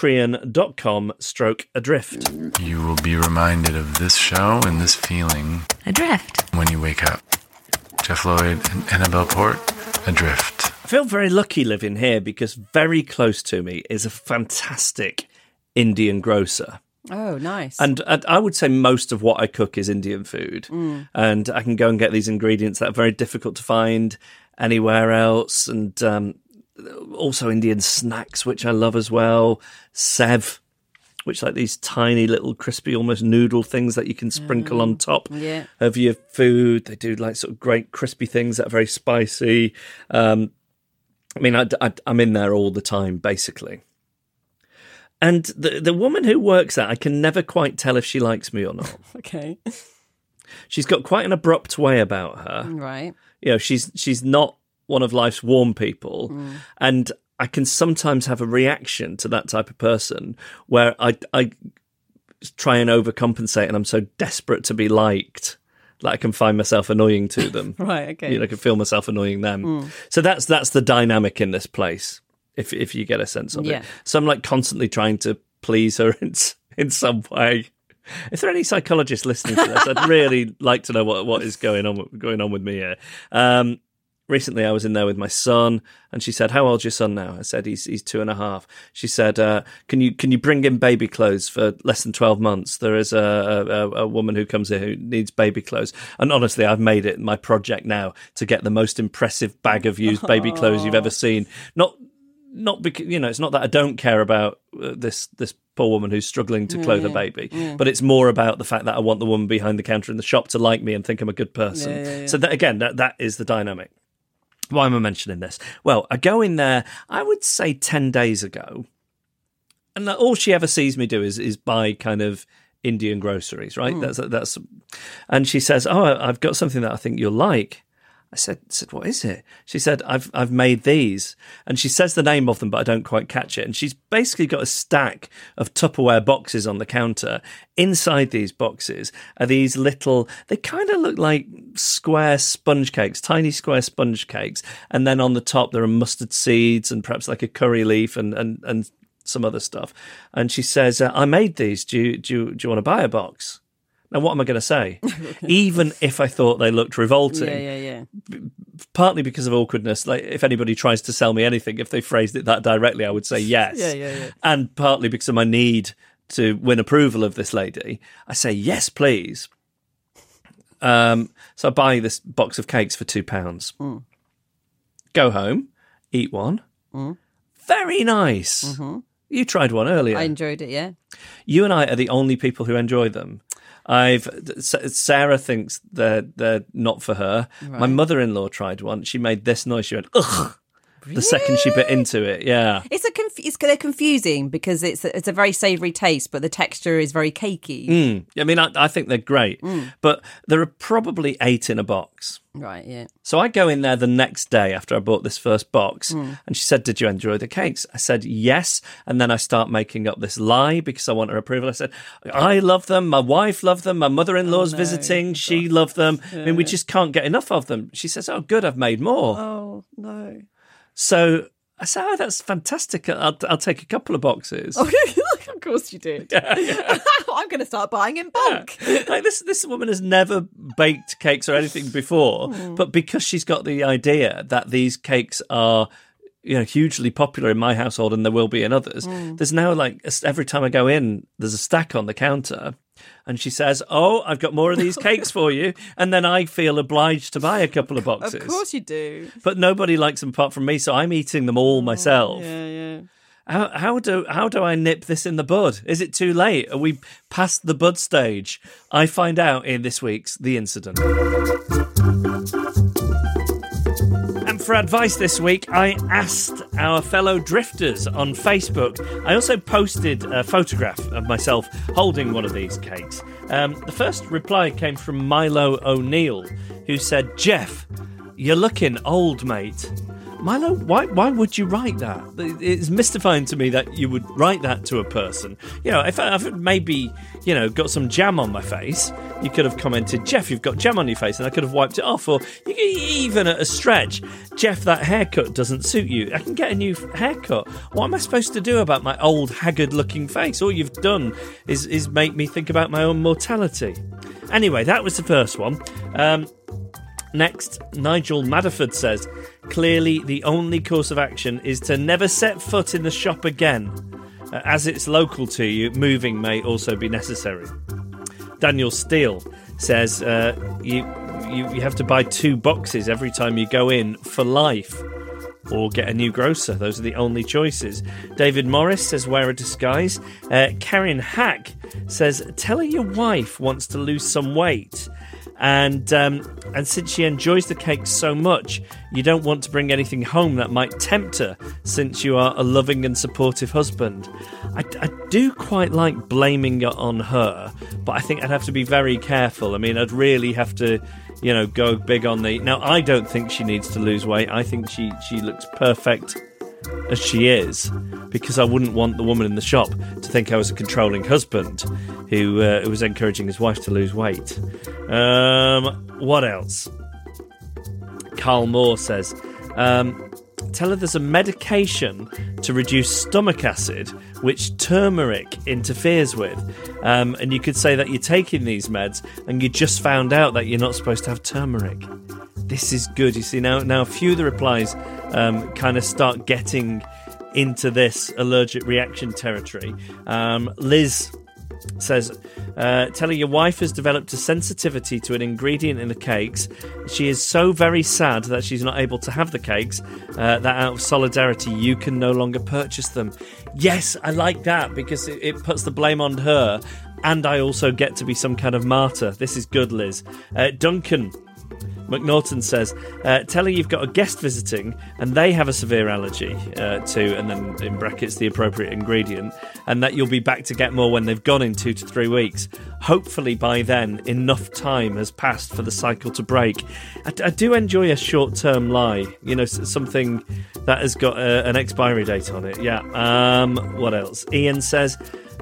Speaker 5: patreon.com/adrift.
Speaker 3: You will be reminded of this show and this feeling
Speaker 4: Adrift.
Speaker 3: when you wake up. Jeff Lloyd and Annabelle Port, Adrift.
Speaker 5: I feel very lucky living here because very close to me is a fantastic Indian grocer.
Speaker 6: Oh, nice.
Speaker 5: And I would say most of what I cook is Indian food. And I can go and get these ingredients that are very difficult to find anywhere else. And also Indian snacks, which I love as well. Sev, which like these tiny little crispy, almost noodle things that you can sprinkle on top of your food. They do like sort of great crispy things that are very spicy. I mean, I'm in there all the time, basically. And the woman who works there, I can never quite tell if she likes me or not.
Speaker 6: Okay.
Speaker 5: She's got quite an abrupt way about her.
Speaker 6: Right.
Speaker 5: She's not one of life's warm people. And I can sometimes have a reaction to that type of person where I try and overcompensate, and I'm so desperate to be liked that I can find myself annoying to them.
Speaker 6: Right, okay.
Speaker 5: I can feel myself annoying them. So that's the dynamic in this place, if you get a sense of it. So I'm like constantly trying to please her in some way. If there are any psychologists listening to this, I'd really like to know what is going on with me here. Recently, I was in there with my son, and she said, "How old's your son now?" I said, "He's 2.5." She said, "Can you bring him baby clothes for less than 12 months? There is a woman who comes here who needs baby clothes." And honestly, I've made it my project now to get the most impressive bag of used baby clothes you've ever seen. Not because it's not that I don't care about this poor woman who's struggling to clothe a baby, but it's more about the fact that I want the woman behind the counter in the shop to like me and think I'm a good person. So that is the dynamic. Why am I mentioning this? Well, I go in there, I would say 10 days ago, and all she ever sees me do is buy kind of Indian groceries, right? That's, and she says, "Oh, I've got something that I think you'll like." I said, "What is it?" She said, I've made these. And she says the name of them, but I don't quite catch it. And she's basically got a stack of Tupperware boxes on the counter. Inside these boxes are these little, they kind of look like square sponge cakes, tiny square sponge cakes. And then on the top, there are mustard seeds and perhaps like a curry leaf and some other stuff. And she says, "I made these. Do you want to buy a box?" Now, what am I going to say? Even if I thought they looked revolting, partly because of awkwardness, like if anybody tries to sell me anything, if they phrased it that directly, I would say yes. And partly because of my need to win approval of this lady, I say, "Yes, please." So I buy this box of cakes for £2. Go home, eat one. Very nice. You tried one earlier.
Speaker 6: I enjoyed it, yeah.
Speaker 5: You and I are the only people who enjoy them. Sarah thinks they're not for her. Right. My mother-in-law tried one. She made this noise. She went, "Ugh." Really? The second she bit into it, yeah.
Speaker 6: They're confusing because it's a very savoury taste, but the texture is very cakey.
Speaker 5: I mean, I think they're great, but there are probably 8 in a box.
Speaker 6: Right, yeah.
Speaker 5: So I go in there the next day after I bought this first box, and she said, "Did you enjoy the cakes?" I said, "Yes." And then I start making up this lie because I want her approval. I said, "I love them. My wife loved them. My mother-in-law's visiting. She loved them. I mean, we just can't get enough of them." She says, "Oh, good. I've made more."
Speaker 6: Oh, no.
Speaker 5: So I said, "Oh, that's fantastic. I'll take a couple of boxes."
Speaker 6: Oh, of course you did. I'm going to start buying in bulk.
Speaker 5: Like this woman has never baked cakes or anything before, but because she's got the idea that these cakes are hugely popular in my household and there will be in others, there's now like every time I go in, there's a stack on the counter. And she says, "Oh, I've got more of these cakes for you." And then I feel obliged to buy a couple of boxes.
Speaker 6: Of course you do.
Speaker 5: But nobody likes them apart from me, so I'm eating them all myself.
Speaker 6: Yeah.
Speaker 5: How do I nip this in the bud? Is it too late? Are we past the bud stage? I find out in this week's The Incident. And for advice this week, I asked our fellow drifters on Facebook. I also posted a photograph of myself holding one of these cakes. The first reply came from Milo O'Neill, who said, "Jeff, you're looking old, mate." Milo, why would you write that? It's mystifying to me that you would write that to a person. If I've maybe, got some jam on my face, you could have commented, "Jeff, you've got jam on your face," and I could have wiped it off. Or you could, even at a stretch, "Jeff, that haircut doesn't suit you. I can get a new haircut." What am I supposed to do about my old, haggard-looking face? All you've done is make me think about my own mortality. Anyway, that was the first one. Next, Nigel Madderford says, "Clearly the only course of action is to never set foot in the shop again. As it's local to you, moving may also be necessary." Daniel Steele says, you have to buy 2 boxes every time you go in for life, or get a new grocer. Those are the only choices. David Morris says, "Wear a disguise." Karen Hack says, "Tell her your wife wants to lose some weight. And since she enjoys the cake so much, you don't want to bring anything home that might tempt her, since you are a loving and supportive husband." I do quite like blaming it on her, but I think I'd have to be very careful. I mean, I'd really have to, go big on the... Now, I don't think she needs to lose weight. I think she looks perfect as she is, because I wouldn't want the woman in the shop to think I was a controlling husband who was encouraging his wife to lose weight. What else? Carl Moore says, tell her there's a medication to reduce stomach acid which turmeric interferes with. And you could say that you're taking these meds and you just found out that you're not supposed to have turmeric. This is good. You see, now a few of the replies kind of start getting into this allergic reaction territory. Liz says, tell her your wife has developed a sensitivity to an ingredient in the cakes. She is so very sad that she's not able to have the cakes that out of solidarity you can no longer purchase them. Yes, I like that, because it puts the blame on her, and I also get to be some kind of martyr. This is good, Liz. Duncan McNaughton says, tell her you've got a guest visiting and they have a severe allergy to, and then in brackets, the appropriate ingredient, and that you'll be back to get more when they've gone in 2 to 3 weeks. Hopefully by then enough time has passed for the cycle to break. I do enjoy a short-term lie, something that has got an expiry date on it. Yeah. What else? Ian says,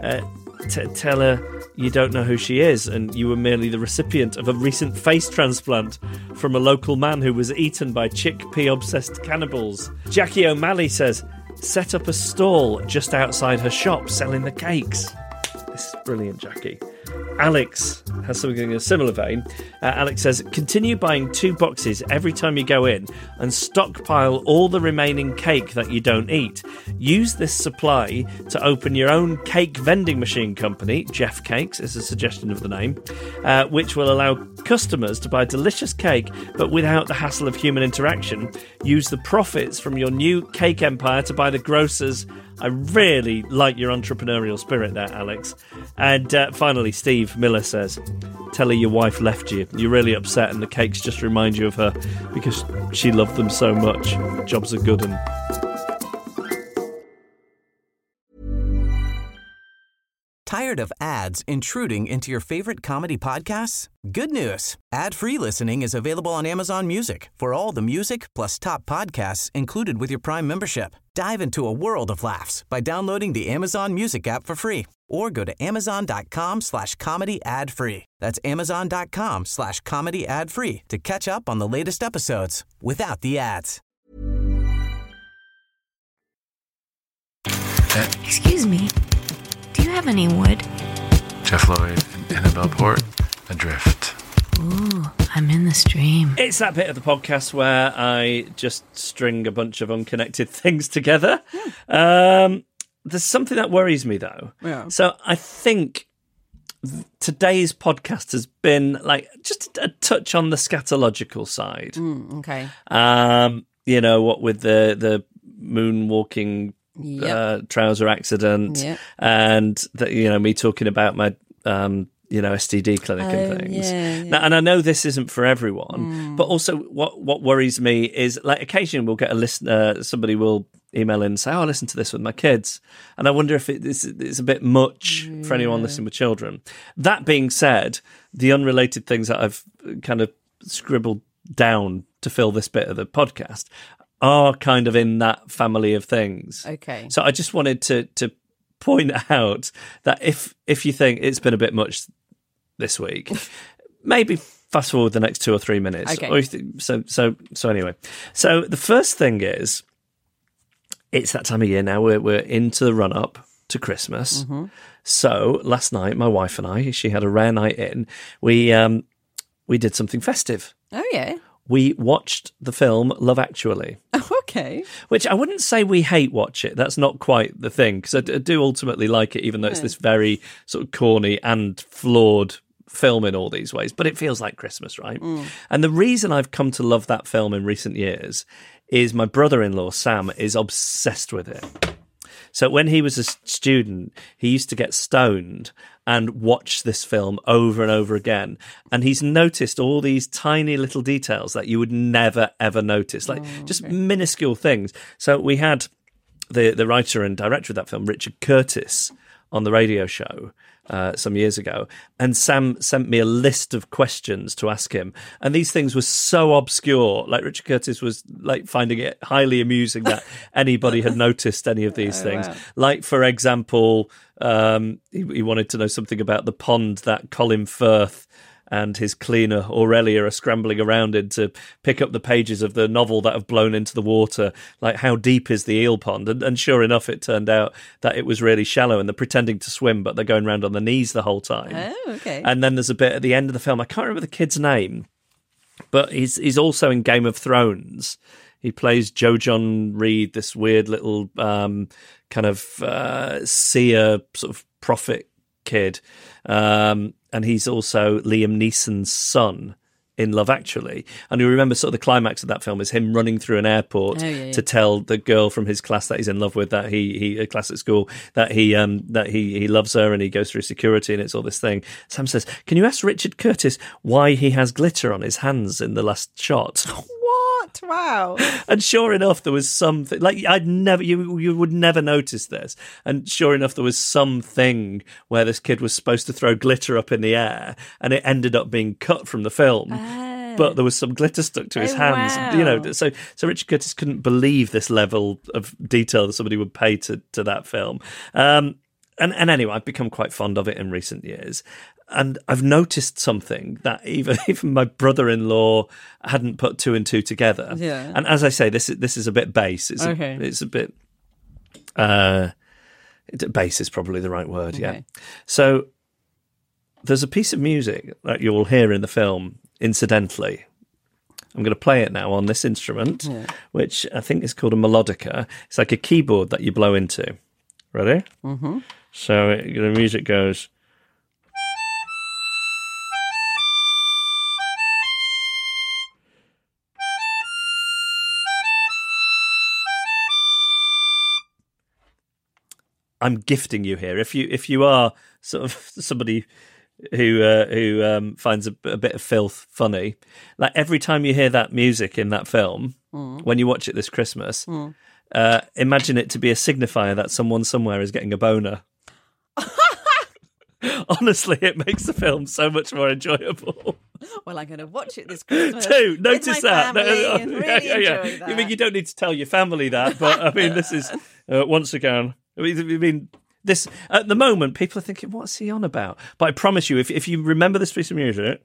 Speaker 5: tell her you don't know who she is and you were merely the recipient of a recent face transplant from a local man who was eaten by chickpea-obsessed cannibals. Jackie O'Malley says, set up a stall just outside her shop selling the cakes. This is brilliant, Jackie. Alex has something in a similar vein. Alex says, continue buying 2 boxes every time you go in and stockpile all the remaining cake that you don't eat. Use this supply to open your own cake vending machine company. Jeff Cakes is a suggestion of the name, which will allow customers to buy delicious cake but without the hassle of human interaction. Use the profits from your new cake empire to buy the grocers. I really like your entrepreneurial spirit there, Alex. And finally, Steve Miller says, tell her your wife left you. You're really upset and the cakes just remind you of her because she loved them so much. Job's a good one.
Speaker 2: Tired of ads intruding into your favorite comedy podcasts? Good news. Ad-free listening is available on Amazon Music for all the music plus top podcasts included with your Prime membership. Dive into a world of laughs by downloading the Amazon Music app for free or go to amazon.com/comedy ad-free. That's amazon.com/comedy ad-free to catch up on the latest episodes without the ads.
Speaker 4: Excuse me. Do you have any wood?
Speaker 3: Jeff Lloyd and Annabelle Port, Adrift.
Speaker 4: Ooh, I'm in the stream.
Speaker 5: It's that bit of the podcast where I just string a bunch of unconnected things together. There's something that worries me, though.
Speaker 6: Yeah.
Speaker 5: So I think today's podcast has been like just a touch on the scatological side.
Speaker 6: Okay.
Speaker 5: What with the moonwalking trouser accident, and me talking about my STD clinic and things. Now, and I know this isn't for everyone, but also what worries me is like occasionally we'll get a listener, somebody will email in and say, "Oh, I listened to this with my kids," and I wonder if it's a bit much for anyone listening with children. That being said, the unrelated things that I've kind of scribbled down to fill this bit of the podcast are kind of in that family of things.
Speaker 6: Okay.
Speaker 5: So I just wanted to point out that if you think it's been a bit much this week, maybe fast forward the next 2 or 3 minutes.
Speaker 6: Okay.
Speaker 5: Or so anyway. So the first thing is, it's that time of year now. We're into the run up to Christmas. Mm-hmm. So last night, my wife and I, she had a rare night in. We did something festive.
Speaker 6: Oh yeah.
Speaker 5: We watched the film Love Actually.
Speaker 6: Oh, okay.
Speaker 5: Which I wouldn't say we hate watch it. That's not quite the thing, because I do ultimately like it, even though it's this very sort of corny and flawed film in all these ways. But it feels like Christmas, right? And the reason I've come to love that film in recent years is my brother-in-law, Sam, is obsessed with it. So when he was a student, he used to get stoned and watch this film over and over again. And he's noticed all these tiny little details that you would never, ever notice, like just minuscule things. So we had the writer and director of that film, Richard Curtis, on the radio show some years ago, and Sam sent me a list of questions to ask him, and these things were so obscure. Like Richard Curtis was like finding it highly amusing that anybody had noticed any of these things. Wow. Like, for example, he wanted to know something about the pond that Colin Firth and his cleaner Aurelia are scrambling around in to pick up the pages of the novel that have blown into the water. Like, how deep is the eel pond? And sure enough, it turned out that it was really shallow, and they're pretending to swim, but they're going around on their knees the whole time.
Speaker 6: Oh, okay.
Speaker 5: And then there's a bit at the end of the film, I can't remember the kid's name, but he's also in Game of Thrones. He plays Joe John Reed, this weird little kind of seer sort of prophet kid. And he's also Liam Neeson's son in Love Actually. And you remember sort of the climax of that film is him running through an airport to tell the girl from his class that he's in love with, that he a class at school, that he loves her, and he goes through security, and it's all this thing. Sam says, "Can you ask Richard Curtis why he has glitter on his hands in the last shot?"
Speaker 6: What? Wow.
Speaker 5: And sure enough, there was something like you would never notice this. And sure enough, there was something where this kid was supposed to throw glitter up in the air, and it ended up being cut from the film. But there was some glitter stuck to his hands.
Speaker 6: Wow.
Speaker 5: You know, so Richard Curtis couldn't believe this level of detail that somebody would pay to that film. And anyway, I've become quite fond of it in recent years. And I've noticed something that even my brother-in-law hadn't put two and two together.
Speaker 6: Yeah.
Speaker 5: And as I say, this is a bit base. It's a bit base is probably the right word. Okay. Yeah. So there's a piece of music that you will hear in the film incidentally. I'm going to play it now on this instrument, which I think is called a melodica. It's like a keyboard that you blow into. Ready? Mm-hmm. So the music goes. I'm gifting you here. If you are sort of somebody who finds a bit of filth funny, like every time you hear that music in that film, when you watch it this Christmas, imagine it to be a signifier that someone somewhere is getting a boner. Honestly, it makes the film so much more enjoyable.
Speaker 6: Well, I'm going to watch it this Christmas.
Speaker 5: Too, notice that.
Speaker 6: And really enjoy that.
Speaker 5: I mean, you don't need to tell your family that, but I mean, this is once again. I mean, this at the moment, people are thinking, "What's he on about?" But I promise you, if you remember this piece of music,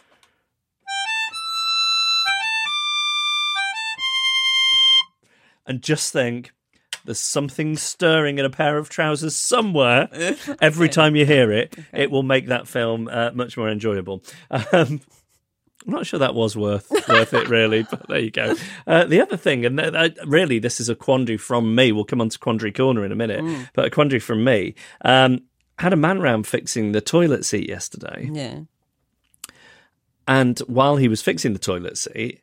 Speaker 5: and just think, there's something stirring in a pair of trousers somewhere. Every time you hear it, it will make that film much more enjoyable. I'm not sure that was worth it, really, but there you go. The other thing, and really this is a quandary from me, we'll come on to Quandary Corner in a minute, but a quandary from me, had a man round fixing the toilet seat yesterday.
Speaker 6: Yeah.
Speaker 5: And while he was fixing the toilet seat,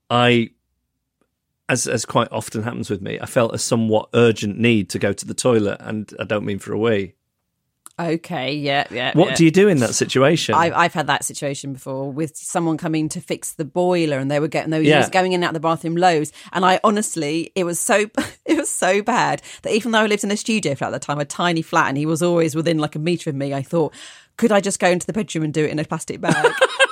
Speaker 5: as quite often happens with me, I felt a somewhat urgent need to go to the toilet, and I don't mean for a wee.
Speaker 6: Okay, yeah.
Speaker 5: What do you do in that situation?
Speaker 6: I've had that situation before with someone coming to fix the boiler, and they were just going in and out of the bathroom loads. And I honestly, it was so bad that even though I lived in a studio flat at the time, a tiny flat, and he was always within like a metre of me, I thought, could I just go into the bedroom and do it in a plastic bag?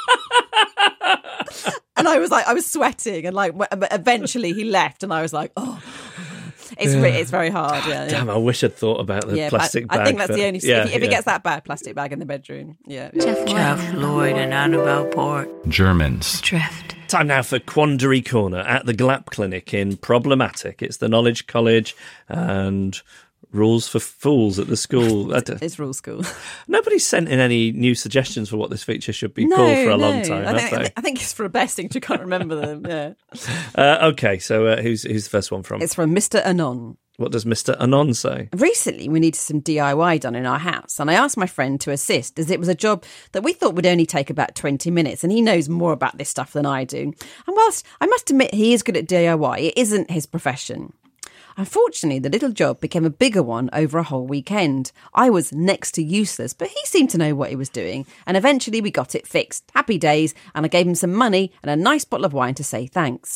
Speaker 6: And I was sweating, and like eventually he left, and I was like, oh. It's very hard. Yeah,
Speaker 5: Damn, I wish I'd thought about the plastic bag.
Speaker 6: I think that's the only. If it gets that bad, plastic bag in the bedroom. Yeah.
Speaker 4: Jeff Lloyd and Annabelle Port.
Speaker 3: Germans.
Speaker 4: Drift.
Speaker 5: Time now for Quandary Corner at the GLAP Clinic in Problematic. It's the Knowledge College and Rules for Fools at the school.
Speaker 6: It's Rule School.
Speaker 5: Nobody's sent in any new suggestions for what this feature should be called for a long time,
Speaker 6: I think it's for a best thing to can't remember them. Yeah.
Speaker 5: Okay, so who's the first one from?
Speaker 6: It's from Mr. Anon.
Speaker 5: What does Mr. Anon say?
Speaker 6: Recently, we needed some DIY done in our house, and I asked my friend to assist, as it was a job that we thought would only take about 20 minutes, and he knows more about this stuff than I do. And whilst I must admit he is good at DIY, it isn't his profession. Unfortunately, the little job became a bigger one over a whole weekend. I was next to useless, but he seemed to know what he was doing, and eventually we got it fixed. Happy days, and I gave him some money and a nice bottle of wine to say thanks.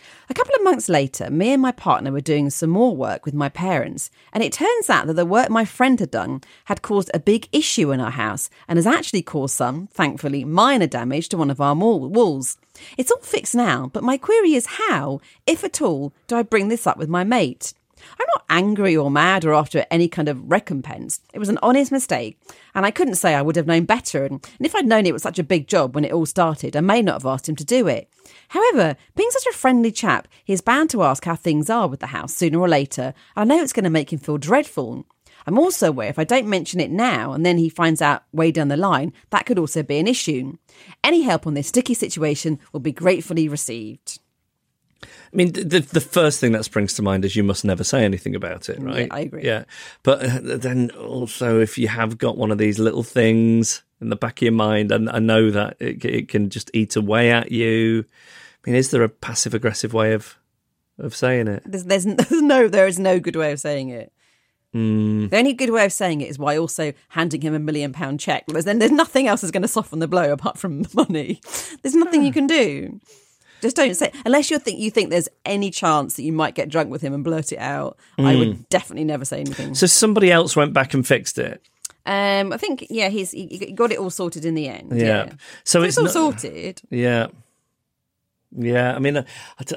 Speaker 6: A couple of months later, me and my partner were doing some more work with my parents, and it turns out that the work my friend had done had caused a big issue in our house and has actually caused some, thankfully, minor damage to one of our walls. It's all fixed now, but my query is how, if at all, do I bring this up with my mate? I'm not angry or mad or after any kind of recompense. It was an honest mistake, and I couldn't say I would have known better. And if I'd known it was such a big job when it all started, I may not have asked him to do it. However, being such a friendly chap, he is bound to ask how things are with the house sooner or later. And I know it's going to make him feel dreadful. I'm also aware if I don't mention it now and then he finds out way down the line, that could also be an issue. Any help on this sticky situation will be gratefully received.
Speaker 5: I mean, the first thing that springs to mind is you must never say anything about it, right?
Speaker 6: Yeah, I agree.
Speaker 5: Yeah. But then also, if you have got one of these little things in the back of your mind, and I know that it can just eat away at you. I mean, is there a passive-aggressive way of saying it?
Speaker 6: There is no good way of saying it. The only good way of saying it is by also handing him £1 million cheque. Then there's nothing else that's going to soften the blow apart from the money. There's nothing you can do. Just don't say, unless you think there's any chance that you might get drunk with him and blurt it out. I would definitely never say anything.
Speaker 5: So somebody else went back and fixed it.
Speaker 6: I think, he got it all sorted in the end.
Speaker 5: Yeah. So
Speaker 6: it's all sorted.
Speaker 5: Yeah. Yeah. I mean,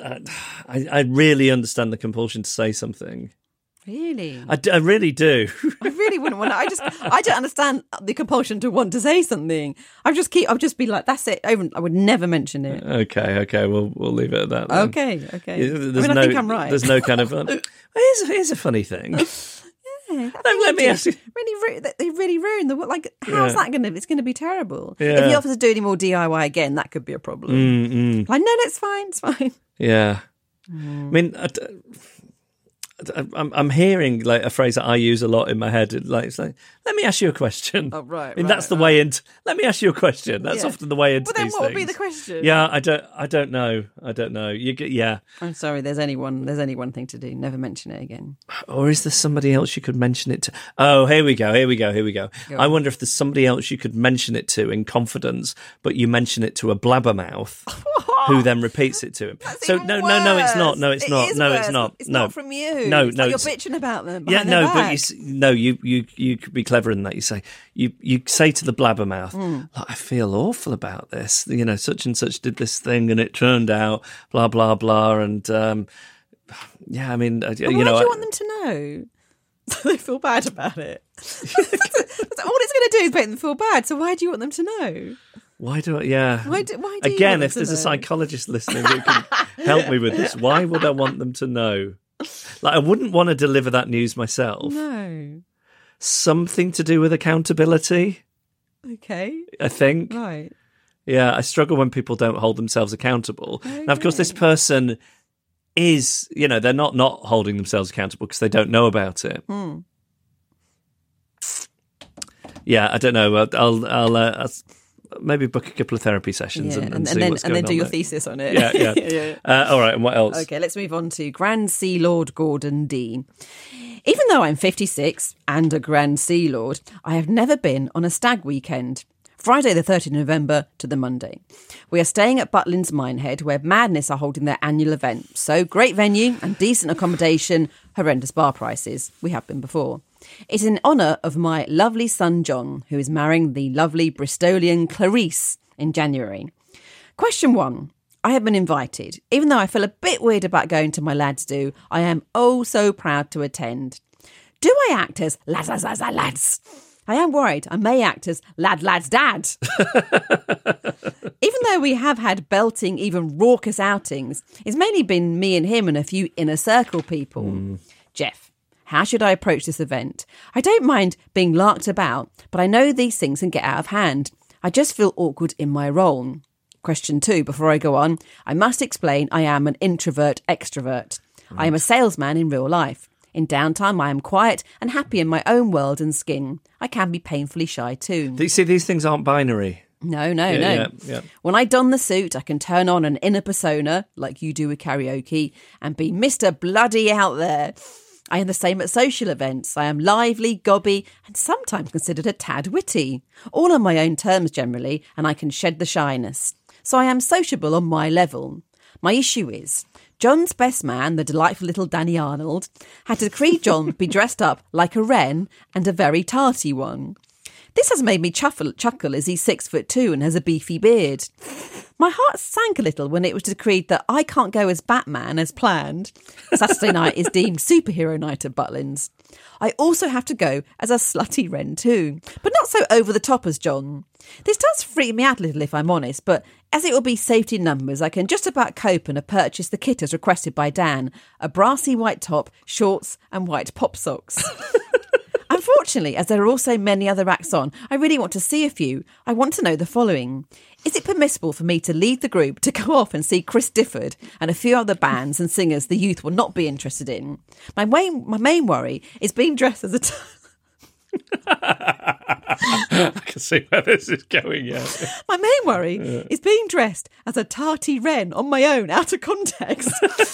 Speaker 5: I really understand the compulsion to say something.
Speaker 6: Really?
Speaker 5: I really do.
Speaker 6: I really wouldn't want to. I don't understand the compulsion to want to say something. I'll just be like, that's it. I would never mention it.
Speaker 5: Okay. We'll leave it at that then.
Speaker 6: Okay.
Speaker 5: I think I'm right. There's no kind of... here's a funny thing. Let me ask you.
Speaker 6: They really ruined the... Like, how's that going to... It's going to be terrible.
Speaker 5: Yeah.
Speaker 6: If he offers to do any more DIY again, that could be a problem. Like, no, it's fine.
Speaker 5: Yeah. I mean... I'm hearing like a phrase that I use a lot in my head. It's like, let me ask you a question.
Speaker 6: Oh, right.
Speaker 5: I mean, that's the way into. Let me ask you a question. That's often the way into
Speaker 6: then
Speaker 5: these
Speaker 6: what
Speaker 5: things.
Speaker 6: would be the question?
Speaker 5: Yeah, I don't know. Yeah.
Speaker 6: I'm sorry. There's only one thing to do. Never mention it again.
Speaker 5: Or is there somebody else you could mention it to? Oh, here we go. I wonder if there's somebody else you could mention it to in confidence, but you mention it to a blabbermouth. Who then repeats it to him?
Speaker 6: That's
Speaker 5: so
Speaker 6: even
Speaker 5: no,
Speaker 6: worse.
Speaker 5: it's not. No, it's
Speaker 6: It
Speaker 5: not.
Speaker 6: is
Speaker 5: No,
Speaker 6: worse.
Speaker 5: it's not.
Speaker 6: It's
Speaker 5: no.
Speaker 6: not from you.
Speaker 5: No,
Speaker 6: it's
Speaker 5: no.
Speaker 6: Like you're bitching about them.
Speaker 5: Yeah,
Speaker 6: no,
Speaker 5: but you could be cleverer than that. You say you say to the blabbermouth, I feel awful about this. You know, such and such did this thing, and it turned out blah blah blah. And yeah, I mean,
Speaker 6: why do you want them to know? So they feel bad about it. That's all it's going to do is make them feel bad. So why do you want them to know?
Speaker 5: Why do I? Yeah.
Speaker 6: Why do
Speaker 5: Again,
Speaker 6: you
Speaker 5: if there's a psychologist listening who can help me with this, why would I want them to know? Like, I wouldn't want to deliver that news myself.
Speaker 6: No.
Speaker 5: Something to do with accountability.
Speaker 6: Okay.
Speaker 5: I think.
Speaker 6: Right.
Speaker 5: Yeah, I struggle when people don't hold themselves accountable. Okay. Now, of course, this person is, they're not holding themselves accountable because they don't know about it. Yeah, I don't know. I'll maybe book a couple of therapy sessions and see what's going on.
Speaker 6: And then do your thesis on it.
Speaker 5: Yeah. All right, and what else?
Speaker 6: Okay, let's move on to Grand Sea Lord Gordon Dean. Even though I'm 56 and a Grand Sea Lord, I have never been on a stag weekend. Friday the 30th of November to the Monday. We are staying at Butlins Minehead, where Madness are holding their annual event. So great venue and decent accommodation, horrendous bar prices. We have been before. It's in honour of my lovely son John, who is marrying the lovely Bristolian Clarice in January. Question 1. I have been invited. Even though I feel a bit weird about going to my lads' do, I am oh so proud to attend. Do I act as lads? I am worried I may act as lad's dad. Even though we have had belting, even raucous outings, it's mainly been me and him and a few inner circle people. Jeff, how should I approach this event? I don't mind being larked about, but I know these things can get out of hand. I just feel awkward in my role. Question 2, before I go on, I must explain I am an introvert extrovert. I am a salesman in real life. In downtime, I am quiet and happy in my own world and skin. I can be painfully shy too.
Speaker 5: You see, these things aren't binary.
Speaker 6: No.
Speaker 5: Yeah.
Speaker 6: When I don the suit, I can turn on an inner persona, like you do with karaoke, and be Mr. Bloody Out There. I am the same at social events. I am lively, gobby, and sometimes considered a tad witty. All on my own terms generally, and I can shed the shyness. So I am sociable on my level. My issue is, John's best man, the delightful little Danny Arnold, had decreed John be dressed up like a wren and a very tarty one. This has made me chuckle as he's 6'2" and has a beefy beard. My heart sank a little when it was decreed that I can't go as Batman as planned. Saturday night is deemed superhero night at Butlins. I also have to go as a slutty wren too, but not so over the top as John. This does freak me out a little if I'm honest, but as it will be safety in numbers, I can just about cope and have purchased the kit as requested by Dan, a brassy white top, shorts and white pop socks. Unfortunately, as there are also many other acts on, I really want to see a few. I want to know the following. Is it permissible for me to lead the group to go off and see Chris Difford and a few other bands and singers the youth will not be interested in? My main worry is being dressed as a...
Speaker 5: I can see where this is going, yeah.
Speaker 6: My main worry is being dressed as a tarty wren on my own, out of context.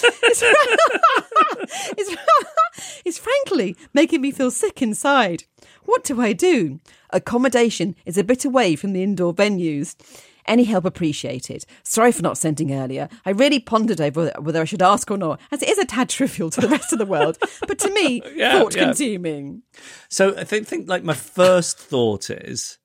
Speaker 6: It's frankly making me feel sick inside. What do I do? Accommodation is a bit away from the indoor venues. Any help appreciated. Sorry for not sending earlier. I really pondered over whether I should ask or not, as it is a tad trivial to the rest of the world, but to me, thought-consuming.
Speaker 5: So I think like my first thought is,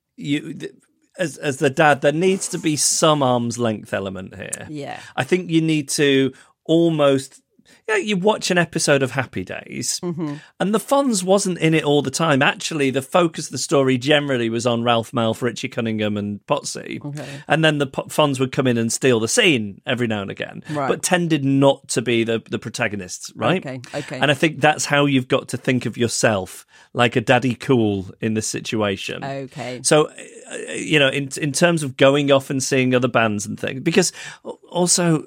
Speaker 5: as the dad, there needs to be some arm's length element here.
Speaker 6: Yeah.
Speaker 5: I think you need to almost... You watch an episode of Happy Days, and the Fonz wasn't in it all the time. Actually, the focus of the story generally was on Ralph Malph, Richie Cunningham, and Potsy. Okay. And then the Fonz would come in and steal the scene every now and again, but tended not to be the protagonists, right?
Speaker 6: Okay.
Speaker 5: And I think that's how you've got to think of yourself, like a daddy cool in this situation.
Speaker 6: Okay.
Speaker 5: So, in terms of going off and seeing other bands and things, because also,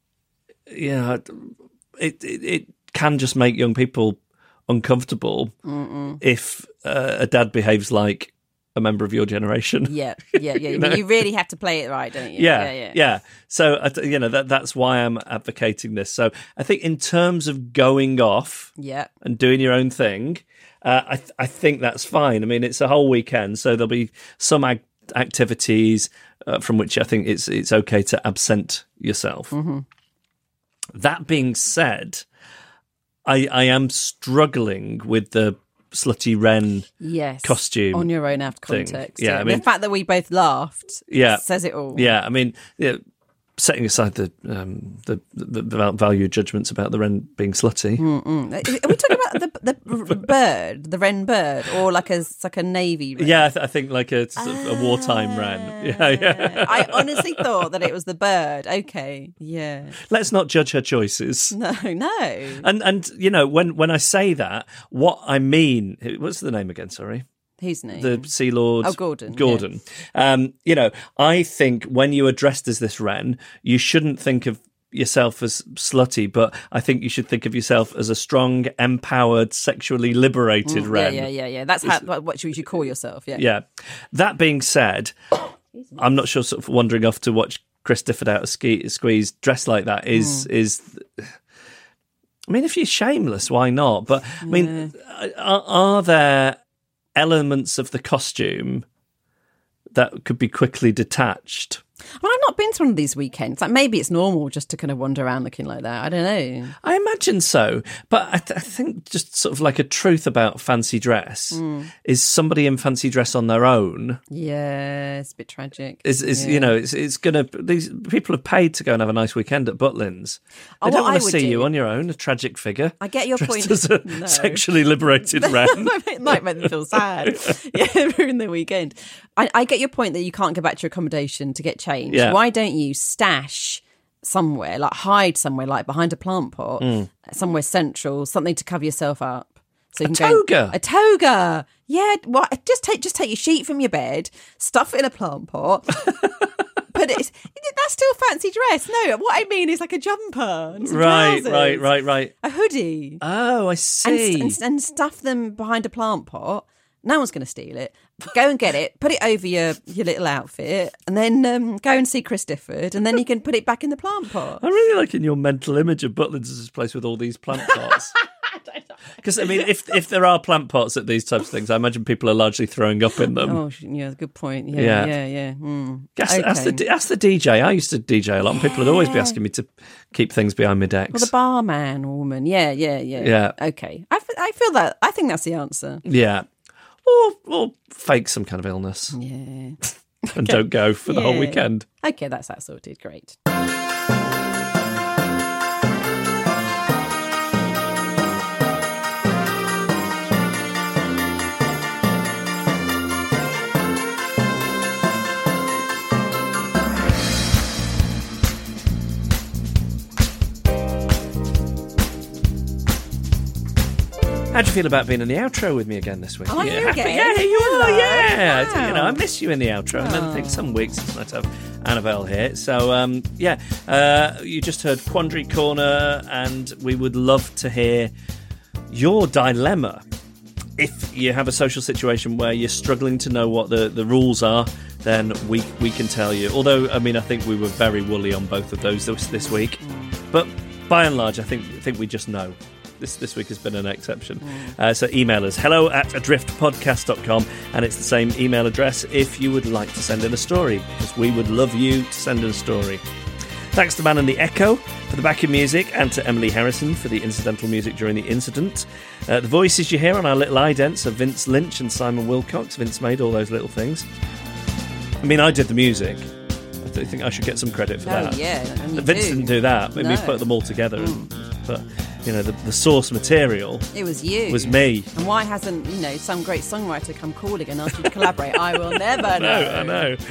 Speaker 5: It can just make young people uncomfortable if a dad behaves like a member of your generation.
Speaker 6: Yeah. You really have to play it right, don't you?
Speaker 5: Yeah. So, that's why I'm advocating this. So I think in terms of going off and doing your own thing, I think that's fine. I mean, it's a whole weekend, so there'll be some activities from which I think it's okay to absent yourself. Mm-hmm. That being said, I am struggling with the slutty wren costume.
Speaker 6: On your own out of context.
Speaker 5: Yeah, I mean,
Speaker 6: the fact that we both laughed says it all.
Speaker 5: Yeah, I mean, setting aside the value judgments about the wren being slutty.
Speaker 6: Are we talking about the bird, the wren bird, or like a navy wren?
Speaker 5: Yeah, I think like a wartime wren. Yeah.
Speaker 6: I honestly thought that it was the bird. Okay, yeah.
Speaker 5: Let's not judge her choices.
Speaker 6: No.
Speaker 5: And when I say that, what I mean, what's the name again? Sorry.
Speaker 6: Whose name?
Speaker 5: The Sea Lord.
Speaker 6: Oh, Gordon.
Speaker 5: Yeah. I think when you are dressed as this wren, you shouldn't think of yourself as slutty, but I think you should think of yourself as a strong, empowered, sexually liberated wren.
Speaker 6: Yeah. That's what you should call yourself. Yeah.
Speaker 5: Yeah. That being said, I'm not sure. Sort of wandering off to watch Chris Difford out of Squeeze dressed like that is. I mean, if you're shameless, why not? But I mean, are there elements of the costume that could be quickly detached?
Speaker 6: Well, I've not been to one of these weekends. Like maybe it's normal just to kind of wander around looking like that. I don't know.
Speaker 5: I imagine so. But I think just sort of like a truth about fancy dress is somebody in fancy dress on their own.
Speaker 6: Yeah, it's a bit tragic.
Speaker 5: It's going to... These people have paid to go and have a nice weekend at Butlins. They don't want to see you on your own, a tragic figure.
Speaker 6: I get your point.
Speaker 5: As a sexually liberated wren.
Speaker 6: It might make them feel sad. Ruin their weekend. I get your point that you can't go back to your accommodation to get changed.
Speaker 5: Yeah.
Speaker 6: Why don't you stash somewhere, like hide somewhere, like behind a plant pot, somewhere central, something to cover yourself up? So you can
Speaker 5: a
Speaker 6: toga. Yeah, well, just take your sheet from your bed, stuff it in a plant pot. But that's still fancy dress. No, what I mean is like a jumper and some trousers.
Speaker 5: Right.
Speaker 6: A hoodie.
Speaker 5: Oh, I see.
Speaker 6: And stuff them behind a plant pot. No one's going to steal it. Go and get it, put it over your little outfit, and then go and see Chris Difford, and then you can put it back in the plant pot.
Speaker 5: I'm really liking your mental image of Butlins as this place with all these plant pots. Because, I mean, if there are plant pots at these types of things, I imagine people are largely throwing up in them.
Speaker 6: Oh, yeah, good point. Yeah.
Speaker 5: Ask the DJ. I used to DJ a lot, and people would always be asking me to keep things behind my decks.
Speaker 6: Well, the barman or woman. Yeah. Okay. I feel that. I think that's the answer.
Speaker 5: Yeah. Or fake some kind of illness.
Speaker 6: Yeah.
Speaker 5: And don't go for the whole weekend.
Speaker 6: Okay, that's that sorted. Great.
Speaker 5: How do you feel about being in the outro with me again this week?
Speaker 6: Are you again?
Speaker 5: Yeah, you are. Yeah,
Speaker 6: Wow.
Speaker 5: You know, I miss you in the outro, and then I think some weeks it's nice to have Annabelle here. So, you just heard Quandary Corner, and we would love to hear your dilemma. If you have a social situation where you're struggling to know what the rules are, then we can tell you. Although, I mean, I think we were very woolly on both of those this week, but by and large, I think we just know. This week has been an exception. So email us hello@adriftpodcast.com, and it's the same email address if you would like to send in a story, because we would love you to send in a story. Thanks to Man and the Echo for the backing music, and to Emily Harrison for the incidental music during the incident. The voices you hear on our little idents are Vince Lynch and Simon Wilcox. Vince made all those little things. I mean, I did the music. I think I should get some credit for that.
Speaker 6: Yeah, and you
Speaker 5: Vince
Speaker 6: do.
Speaker 5: didn't do that. Maybe
Speaker 6: No.
Speaker 5: put them all together and put, the source material.
Speaker 6: It was you.
Speaker 5: Was me.
Speaker 6: And why hasn't, some great songwriter come calling and asked you to collaborate? I will never know.
Speaker 5: I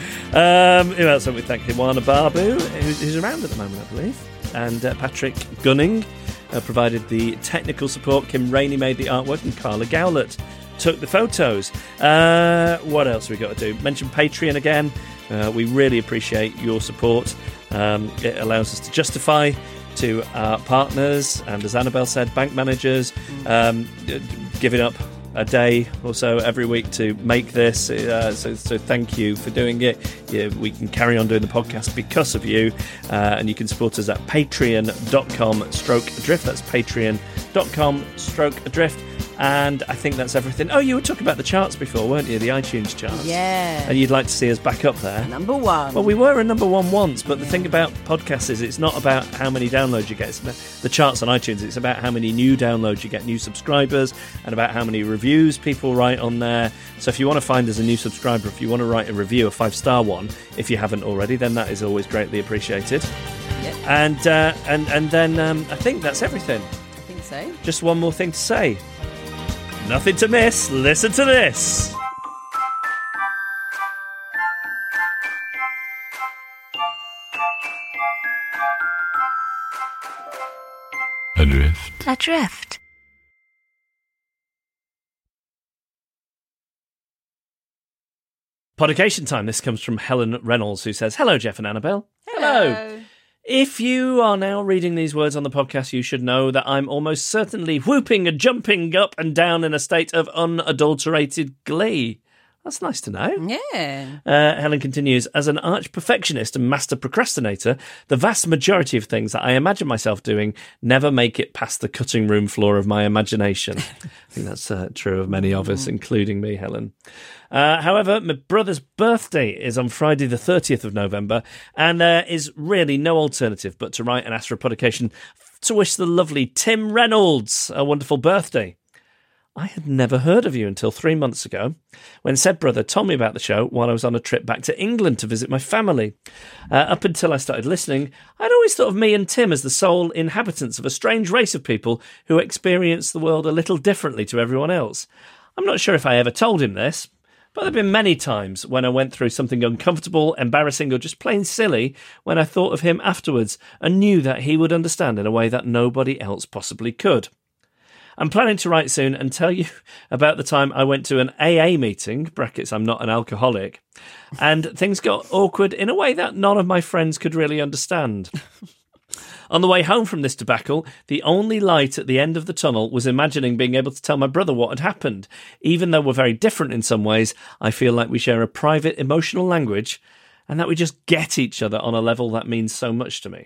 Speaker 5: know. Who else have we thank? Iwana Babu, who's around at the moment, I believe. And Patrick Gunning provided the technical support. Kim Rainey made the artwork, and Carla Gowlett took the photos. What else have we got to do? Mention Patreon again. We really appreciate your support. It allows us to justify to our partners, and as Annabelle said, bank managers, giving up a day or so every week to make this. So thank you for doing it. Yeah, we can carry on doing the podcast because of you, and you can support us at patreon.com/adrift. That's patreon.com/adrift. And I think that's everything. Oh, you were talking about the charts before, weren't you? The iTunes charts.
Speaker 6: Yeah.
Speaker 5: And you'd like to see us back up there.
Speaker 6: Number one.
Speaker 5: Well, we were a number one once, but the thing about podcasts is it's not about how many downloads you get. It's about the charts on iTunes. It's about how many new downloads you get, new subscribers, and about how many reviews people write on there. So if you want to find us a new subscriber, if you want to write a review, a 5-star one, if you haven't already, then that is always greatly appreciated.
Speaker 6: Yep.
Speaker 5: And then I think that's everything.
Speaker 6: I think so.
Speaker 5: Just one more thing to say. Nothing to miss. Listen to this.
Speaker 3: Adrift.
Speaker 4: Adrift.
Speaker 5: Podication time. This comes from Helen Reynolds, who says, "Hello, Jeff and Annabelle." Hello. If you are now reading these words on the podcast, you should know that I'm almost certainly whooping and jumping up and down in a state of unadulterated glee. That's nice to know.
Speaker 6: Yeah.
Speaker 5: Helen continues, as an arch perfectionist and master procrastinator, the vast majority of things that I imagine myself doing never make it past the cutting room floor of my imagination. I think that's true of many of us, including me, Helen. However, my brother's birthday is on Friday the 30th of November, and there is really no alternative but to write and ask for a publication to wish the lovely Tim Reynolds a wonderful birthday. I had never heard of you until 3 months ago, when said brother told me about the show while I was on a trip back to England to visit my family. Up until I started listening, I'd always thought of me and Tim as the sole inhabitants of a strange race of people who experience the world a little differently to everyone else. I'm not sure if I ever told him this, but there have been many times when I went through something uncomfortable, embarrassing, or just plain silly when I thought of him afterwards and knew that he would understand in a way that nobody else possibly could. I'm planning to write soon and tell you about the time I went to an AA meeting, brackets, I'm not an alcoholic, and things got awkward in a way that none of my friends could really understand. On the way home from this debacle, the only light at the end of the tunnel was imagining being able to tell my brother what had happened. Even though we're very different in some ways, I feel like we share a private emotional language and that we just get each other on a level that means so much to me.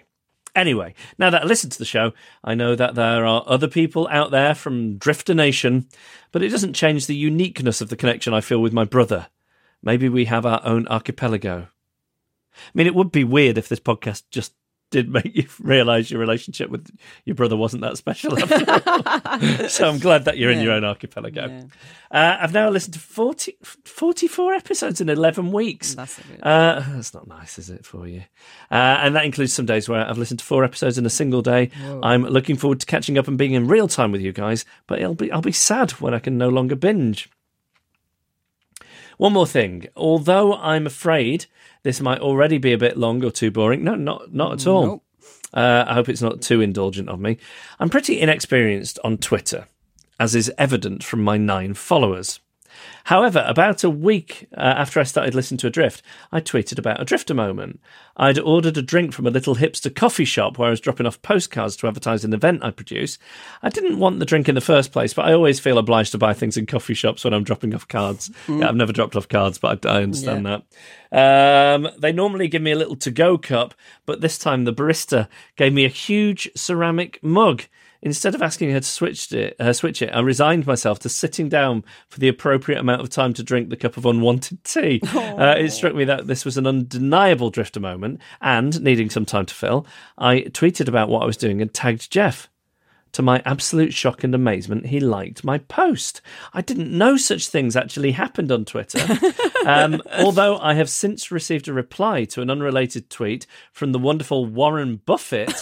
Speaker 5: Anyway, now that I listen to the show, I know that there are other people out there from Drifter Nation, but it doesn't change the uniqueness of the connection I feel with my brother. Maybe we have our own archipelago. I mean, it would be weird if this podcast just did make you realise your relationship with your brother wasn't that special after all. So I'm glad that you're in your own archipelago. Yeah. I've now listened to 44 episodes in 11 weeks. That's not nice, is it, for you? And that includes some days where I've listened to 4 episodes in a single day. Whoa. I'm looking forward to catching up and being in real time with you guys, but I'll be sad when I can no longer binge. One more thing. Although I'm afraid this might already be a bit long or too boring. No, not at all. Nope. I hope it's not too indulgent of me. I'm pretty inexperienced on Twitter, as is evident from my 9 followers. However, about a week after I started listening to Adrift, I tweeted about a Drifter moment. I'd ordered a drink from a little hipster coffee shop where I was dropping off postcards to advertise an event I produce. I didn't want the drink in the first place, but I always feel obliged to buy things in coffee shops when I'm dropping off cards. Yeah, I've never dropped off cards, but I understand that. They normally give me a little to-go cup, but this time the barista gave me a huge ceramic mug. Instead of asking her to switch it, I resigned myself to sitting down for the appropriate amount of time to drink the cup of unwanted tea. It struck me that this was an undeniable Drifter moment, and, needing some time to fill, I tweeted about what I was doing and tagged Jeff. To my absolute shock and amazement, he liked my post. I didn't know such things actually happened on Twitter. Although I have since received a reply to an unrelated tweet from the wonderful Warren Buffett...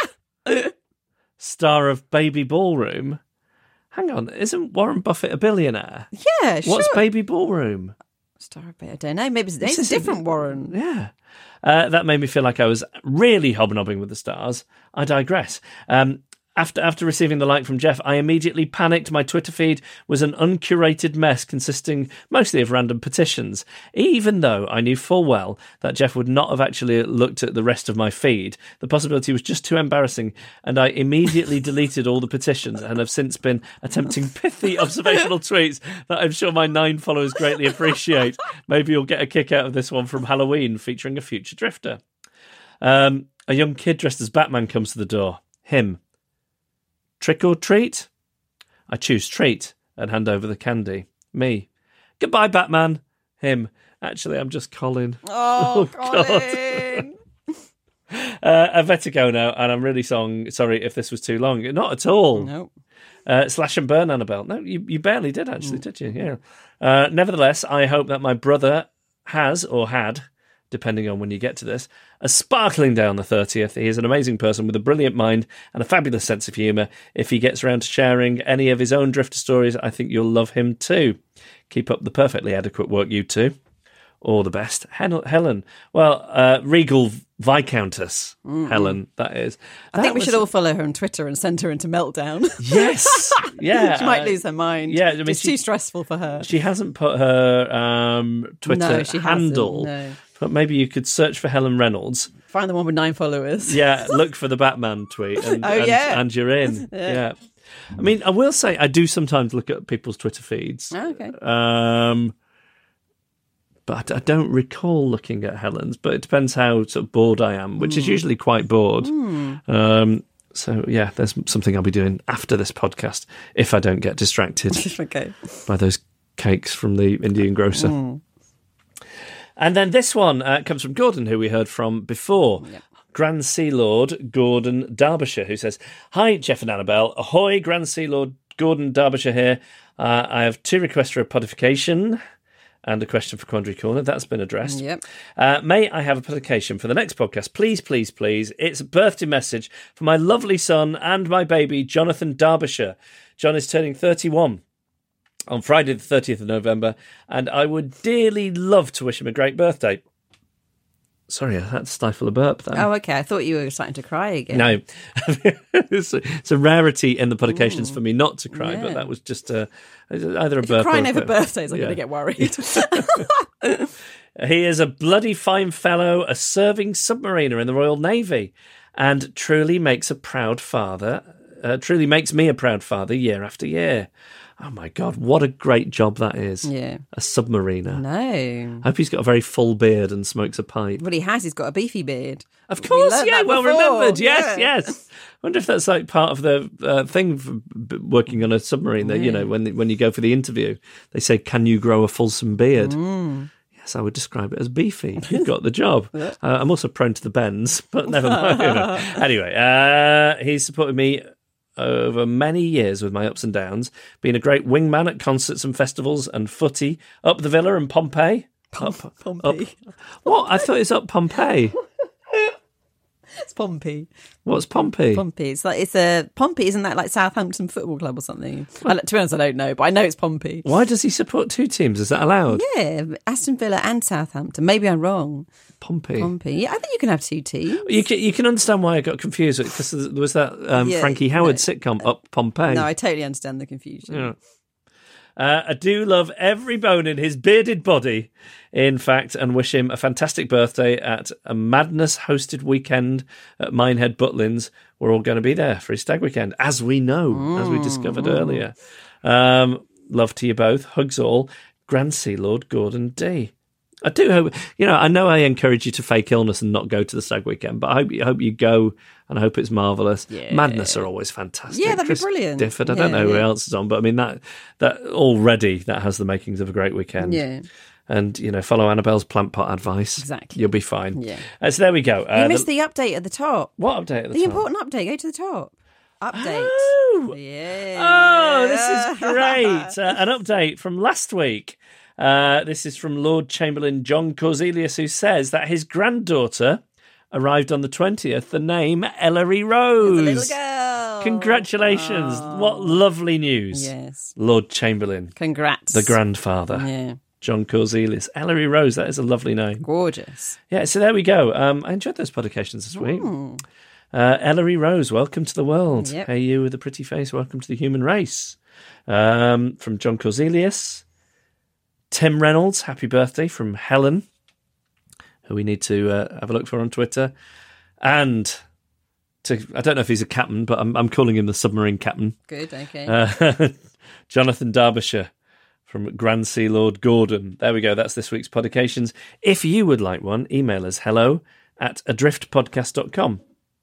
Speaker 5: star of Baby Ballroom. Hang on, isn't Warren Buffett a billionaire?
Speaker 6: Yeah, sure.
Speaker 5: What's Baby Ballroom?
Speaker 6: Star of Baby, I don't know. Maybe it's a different Warren.
Speaker 5: Yeah. That made me feel like I was really hobnobbing with the stars. I digress. After receiving the like from Jeff, I immediately panicked. My Twitter feed was an uncurated mess consisting mostly of random petitions. Even though I knew full well that Jeff would not have actually looked at the rest of my feed, the possibility was just too embarrassing, and I immediately deleted all the petitions and have since been attempting pithy observational tweets that I'm sure my 9 followers greatly appreciate. Maybe you'll get a kick out of this one from Halloween featuring a future Drifter. A young kid dressed as Batman comes to the door. Him. Trick or treat? I choose treat and hand over the candy. Me. Goodbye, Batman. Him. Actually, I'm just Colin.
Speaker 6: Oh Colin.
Speaker 5: I better go now, and I'm really sorry if this was too long. Not at all.
Speaker 6: No.
Speaker 5: Slash and burn, Annabelle. No, you barely did, actually, did you? Yeah. Nevertheless, I hope that my brother has, or had, depending on when you get to this, a sparkling day on the 30th. He is an amazing person with a brilliant mind and a fabulous sense of humour. If he gets around to sharing any of his own Drifter stories, I think you'll love him too. Keep up the perfectly adequate work, you two. All the best. Helen. Well, Regal Viscountess. Helen, that is.
Speaker 6: I think we should all follow her on Twitter and send her into meltdown.
Speaker 5: Yes. Yeah.
Speaker 6: She might lose her mind.
Speaker 5: Yeah. I mean,
Speaker 6: it's too stressful for her.
Speaker 5: She hasn't put her Twitter handle.
Speaker 6: No.
Speaker 5: But maybe you could search for Helen Reynolds.
Speaker 6: Find the one with 9 followers.
Speaker 5: Yeah, look for the Batman tweet and you're in. Yeah. I mean, I will say I do sometimes look at people's Twitter feeds.
Speaker 6: Oh, okay.
Speaker 5: But I don't recall looking at Helen's, but it depends how sort of bored I am, which is usually quite bored. So, yeah, there's something I'll be doing after this podcast if I don't get distracted by those cakes from the Indian grocer. And then this one comes from Gordon, who we heard from before. Yep. Grand Sea Lord Gordon Derbyshire, who says, "Hi, Jeff and Annabelle. Ahoy, Grand Sea Lord Gordon Derbyshire here. I have 2 requests for a podification and a question for Quandary Corner. That's been addressed.
Speaker 6: Yep.
Speaker 5: May I have a podification for the next podcast? Please, please, please. It's a birthday message for my lovely son and my baby, Jonathan Derbyshire. John is turning 31. On Friday the 30th of November, and I would dearly love to wish him a great birthday." Sorry, I had to stifle a burp there.
Speaker 6: Oh, okay. I thought you were starting to cry again.
Speaker 5: No. It's a rarity in the podications for me not to cry, but that was just either a burp or
Speaker 6: crying over birthdays, I'm going to get worried.
Speaker 5: He is a bloody fine fellow, a serving submariner in the Royal Navy, and truly makes me a proud father year after year. Oh my God, what a great job that is.
Speaker 6: Yeah.
Speaker 5: A submariner.
Speaker 6: No.
Speaker 5: I hope he's got a very full beard and smokes a pipe.
Speaker 6: Well, he has. He's got a beefy beard.
Speaker 5: Of course,
Speaker 6: learned
Speaker 5: yeah,
Speaker 6: that
Speaker 5: well
Speaker 6: before.
Speaker 5: remembered. Yes,
Speaker 6: Yeah.
Speaker 5: yes. I wonder if that's like part of the thing for working on a submarine. That, you know, when you go for the interview, they say, "Can you grow a fulsome beard?" Yes, I would describe it as beefy. You've got the job. I'm also prone to the bends, but never mind. Anyway, he's supported me over many years with my ups and downs, being a great wingman at concerts and festivals and footy up the Villa and Pompeii.
Speaker 6: Pompey.
Speaker 5: What? I thought it's up Pompeii.
Speaker 6: It's Pompey.
Speaker 5: What's Pompeii?
Speaker 6: Pompey. It's a Pompey. Isn't that like Southampton Football Club or something? To be honest, I don't know, but I know it's Pompey.
Speaker 5: Why does he support two teams? Is that allowed?
Speaker 6: Yeah, Aston Villa and Southampton. Maybe I'm wrong.
Speaker 5: Pompey.
Speaker 6: Yeah, I think you can have two teams.
Speaker 5: You can understand why I got confused because there was that Frankie Howard sitcom Up Pompeii.
Speaker 6: No, I totally understand the confusion.
Speaker 5: Yeah. I do love every bone in his bearded body, in fact, and wish him a fantastic birthday at a madness-hosted weekend at Minehead Butlins. We're all going to be there for his stag weekend, as we know, as we discovered earlier. Love to you both. Hugs all. Grand Sea Lord Gordon D. I do hope, I know I encourage you to fake illness and not go to the stag weekend, but I hope you go, and I hope it's marvellous.
Speaker 6: Yeah.
Speaker 5: Madness are always fantastic.
Speaker 6: Yeah, that'd be
Speaker 5: Chris
Speaker 6: brilliant.
Speaker 5: Difford, I don't know who else is on, but I mean, that already, that has the makings of a great weekend.
Speaker 6: Yeah.
Speaker 5: And, follow Annabelle's plant pot advice.
Speaker 6: Exactly.
Speaker 5: You'll be fine.
Speaker 6: Yeah.
Speaker 5: So there we go.
Speaker 6: You missed the update at the top.
Speaker 5: What update at the
Speaker 6: The
Speaker 5: top?
Speaker 6: important update. Go to the top. Update.
Speaker 5: Oh!
Speaker 6: Yeah.
Speaker 5: Oh, this is great. An update from last week. This is from Lord Chamberlain John Corzelius, who says that his granddaughter arrived on the 20th, the name Ellery Rose.
Speaker 6: The little girl.
Speaker 5: Congratulations. What lovely news.
Speaker 6: Yes.
Speaker 5: Lord Chamberlain,
Speaker 6: Congrats.
Speaker 5: the grandfather.
Speaker 6: Yeah.
Speaker 5: John Corzelius. Ellery Rose, that is a lovely name.
Speaker 6: Gorgeous.
Speaker 5: Yeah, so there we go. I enjoyed those publications this week. Ellery Rose, welcome to the world.
Speaker 6: Yep.
Speaker 5: Hey, you with a pretty face, welcome to the human race. From John Corzelius. Tim Reynolds, happy birthday from Helen, who we need to have a look for on Twitter. And I don't know if he's a captain, but I'm calling him the submarine captain.
Speaker 6: Good, okay.
Speaker 5: Jonathan Derbyshire from Grand Sea Lord Gordon. There we go. That's this week's Podications. If you would like one, email us hello@adriftpodcast.com.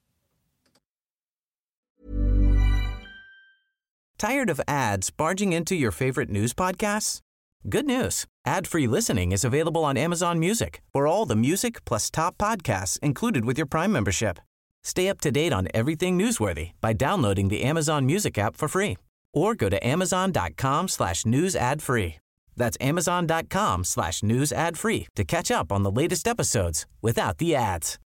Speaker 2: Tired of ads barging into your favorite news podcasts? Good news. Ad-free listening is available on Amazon Music for all the music plus top podcasts included with your Prime membership. Stay up to date on everything newsworthy by downloading the Amazon Music app for free or go to amazon.com/news ad free. That's amazon.com/news ad free to catch up on the latest episodes without the ads.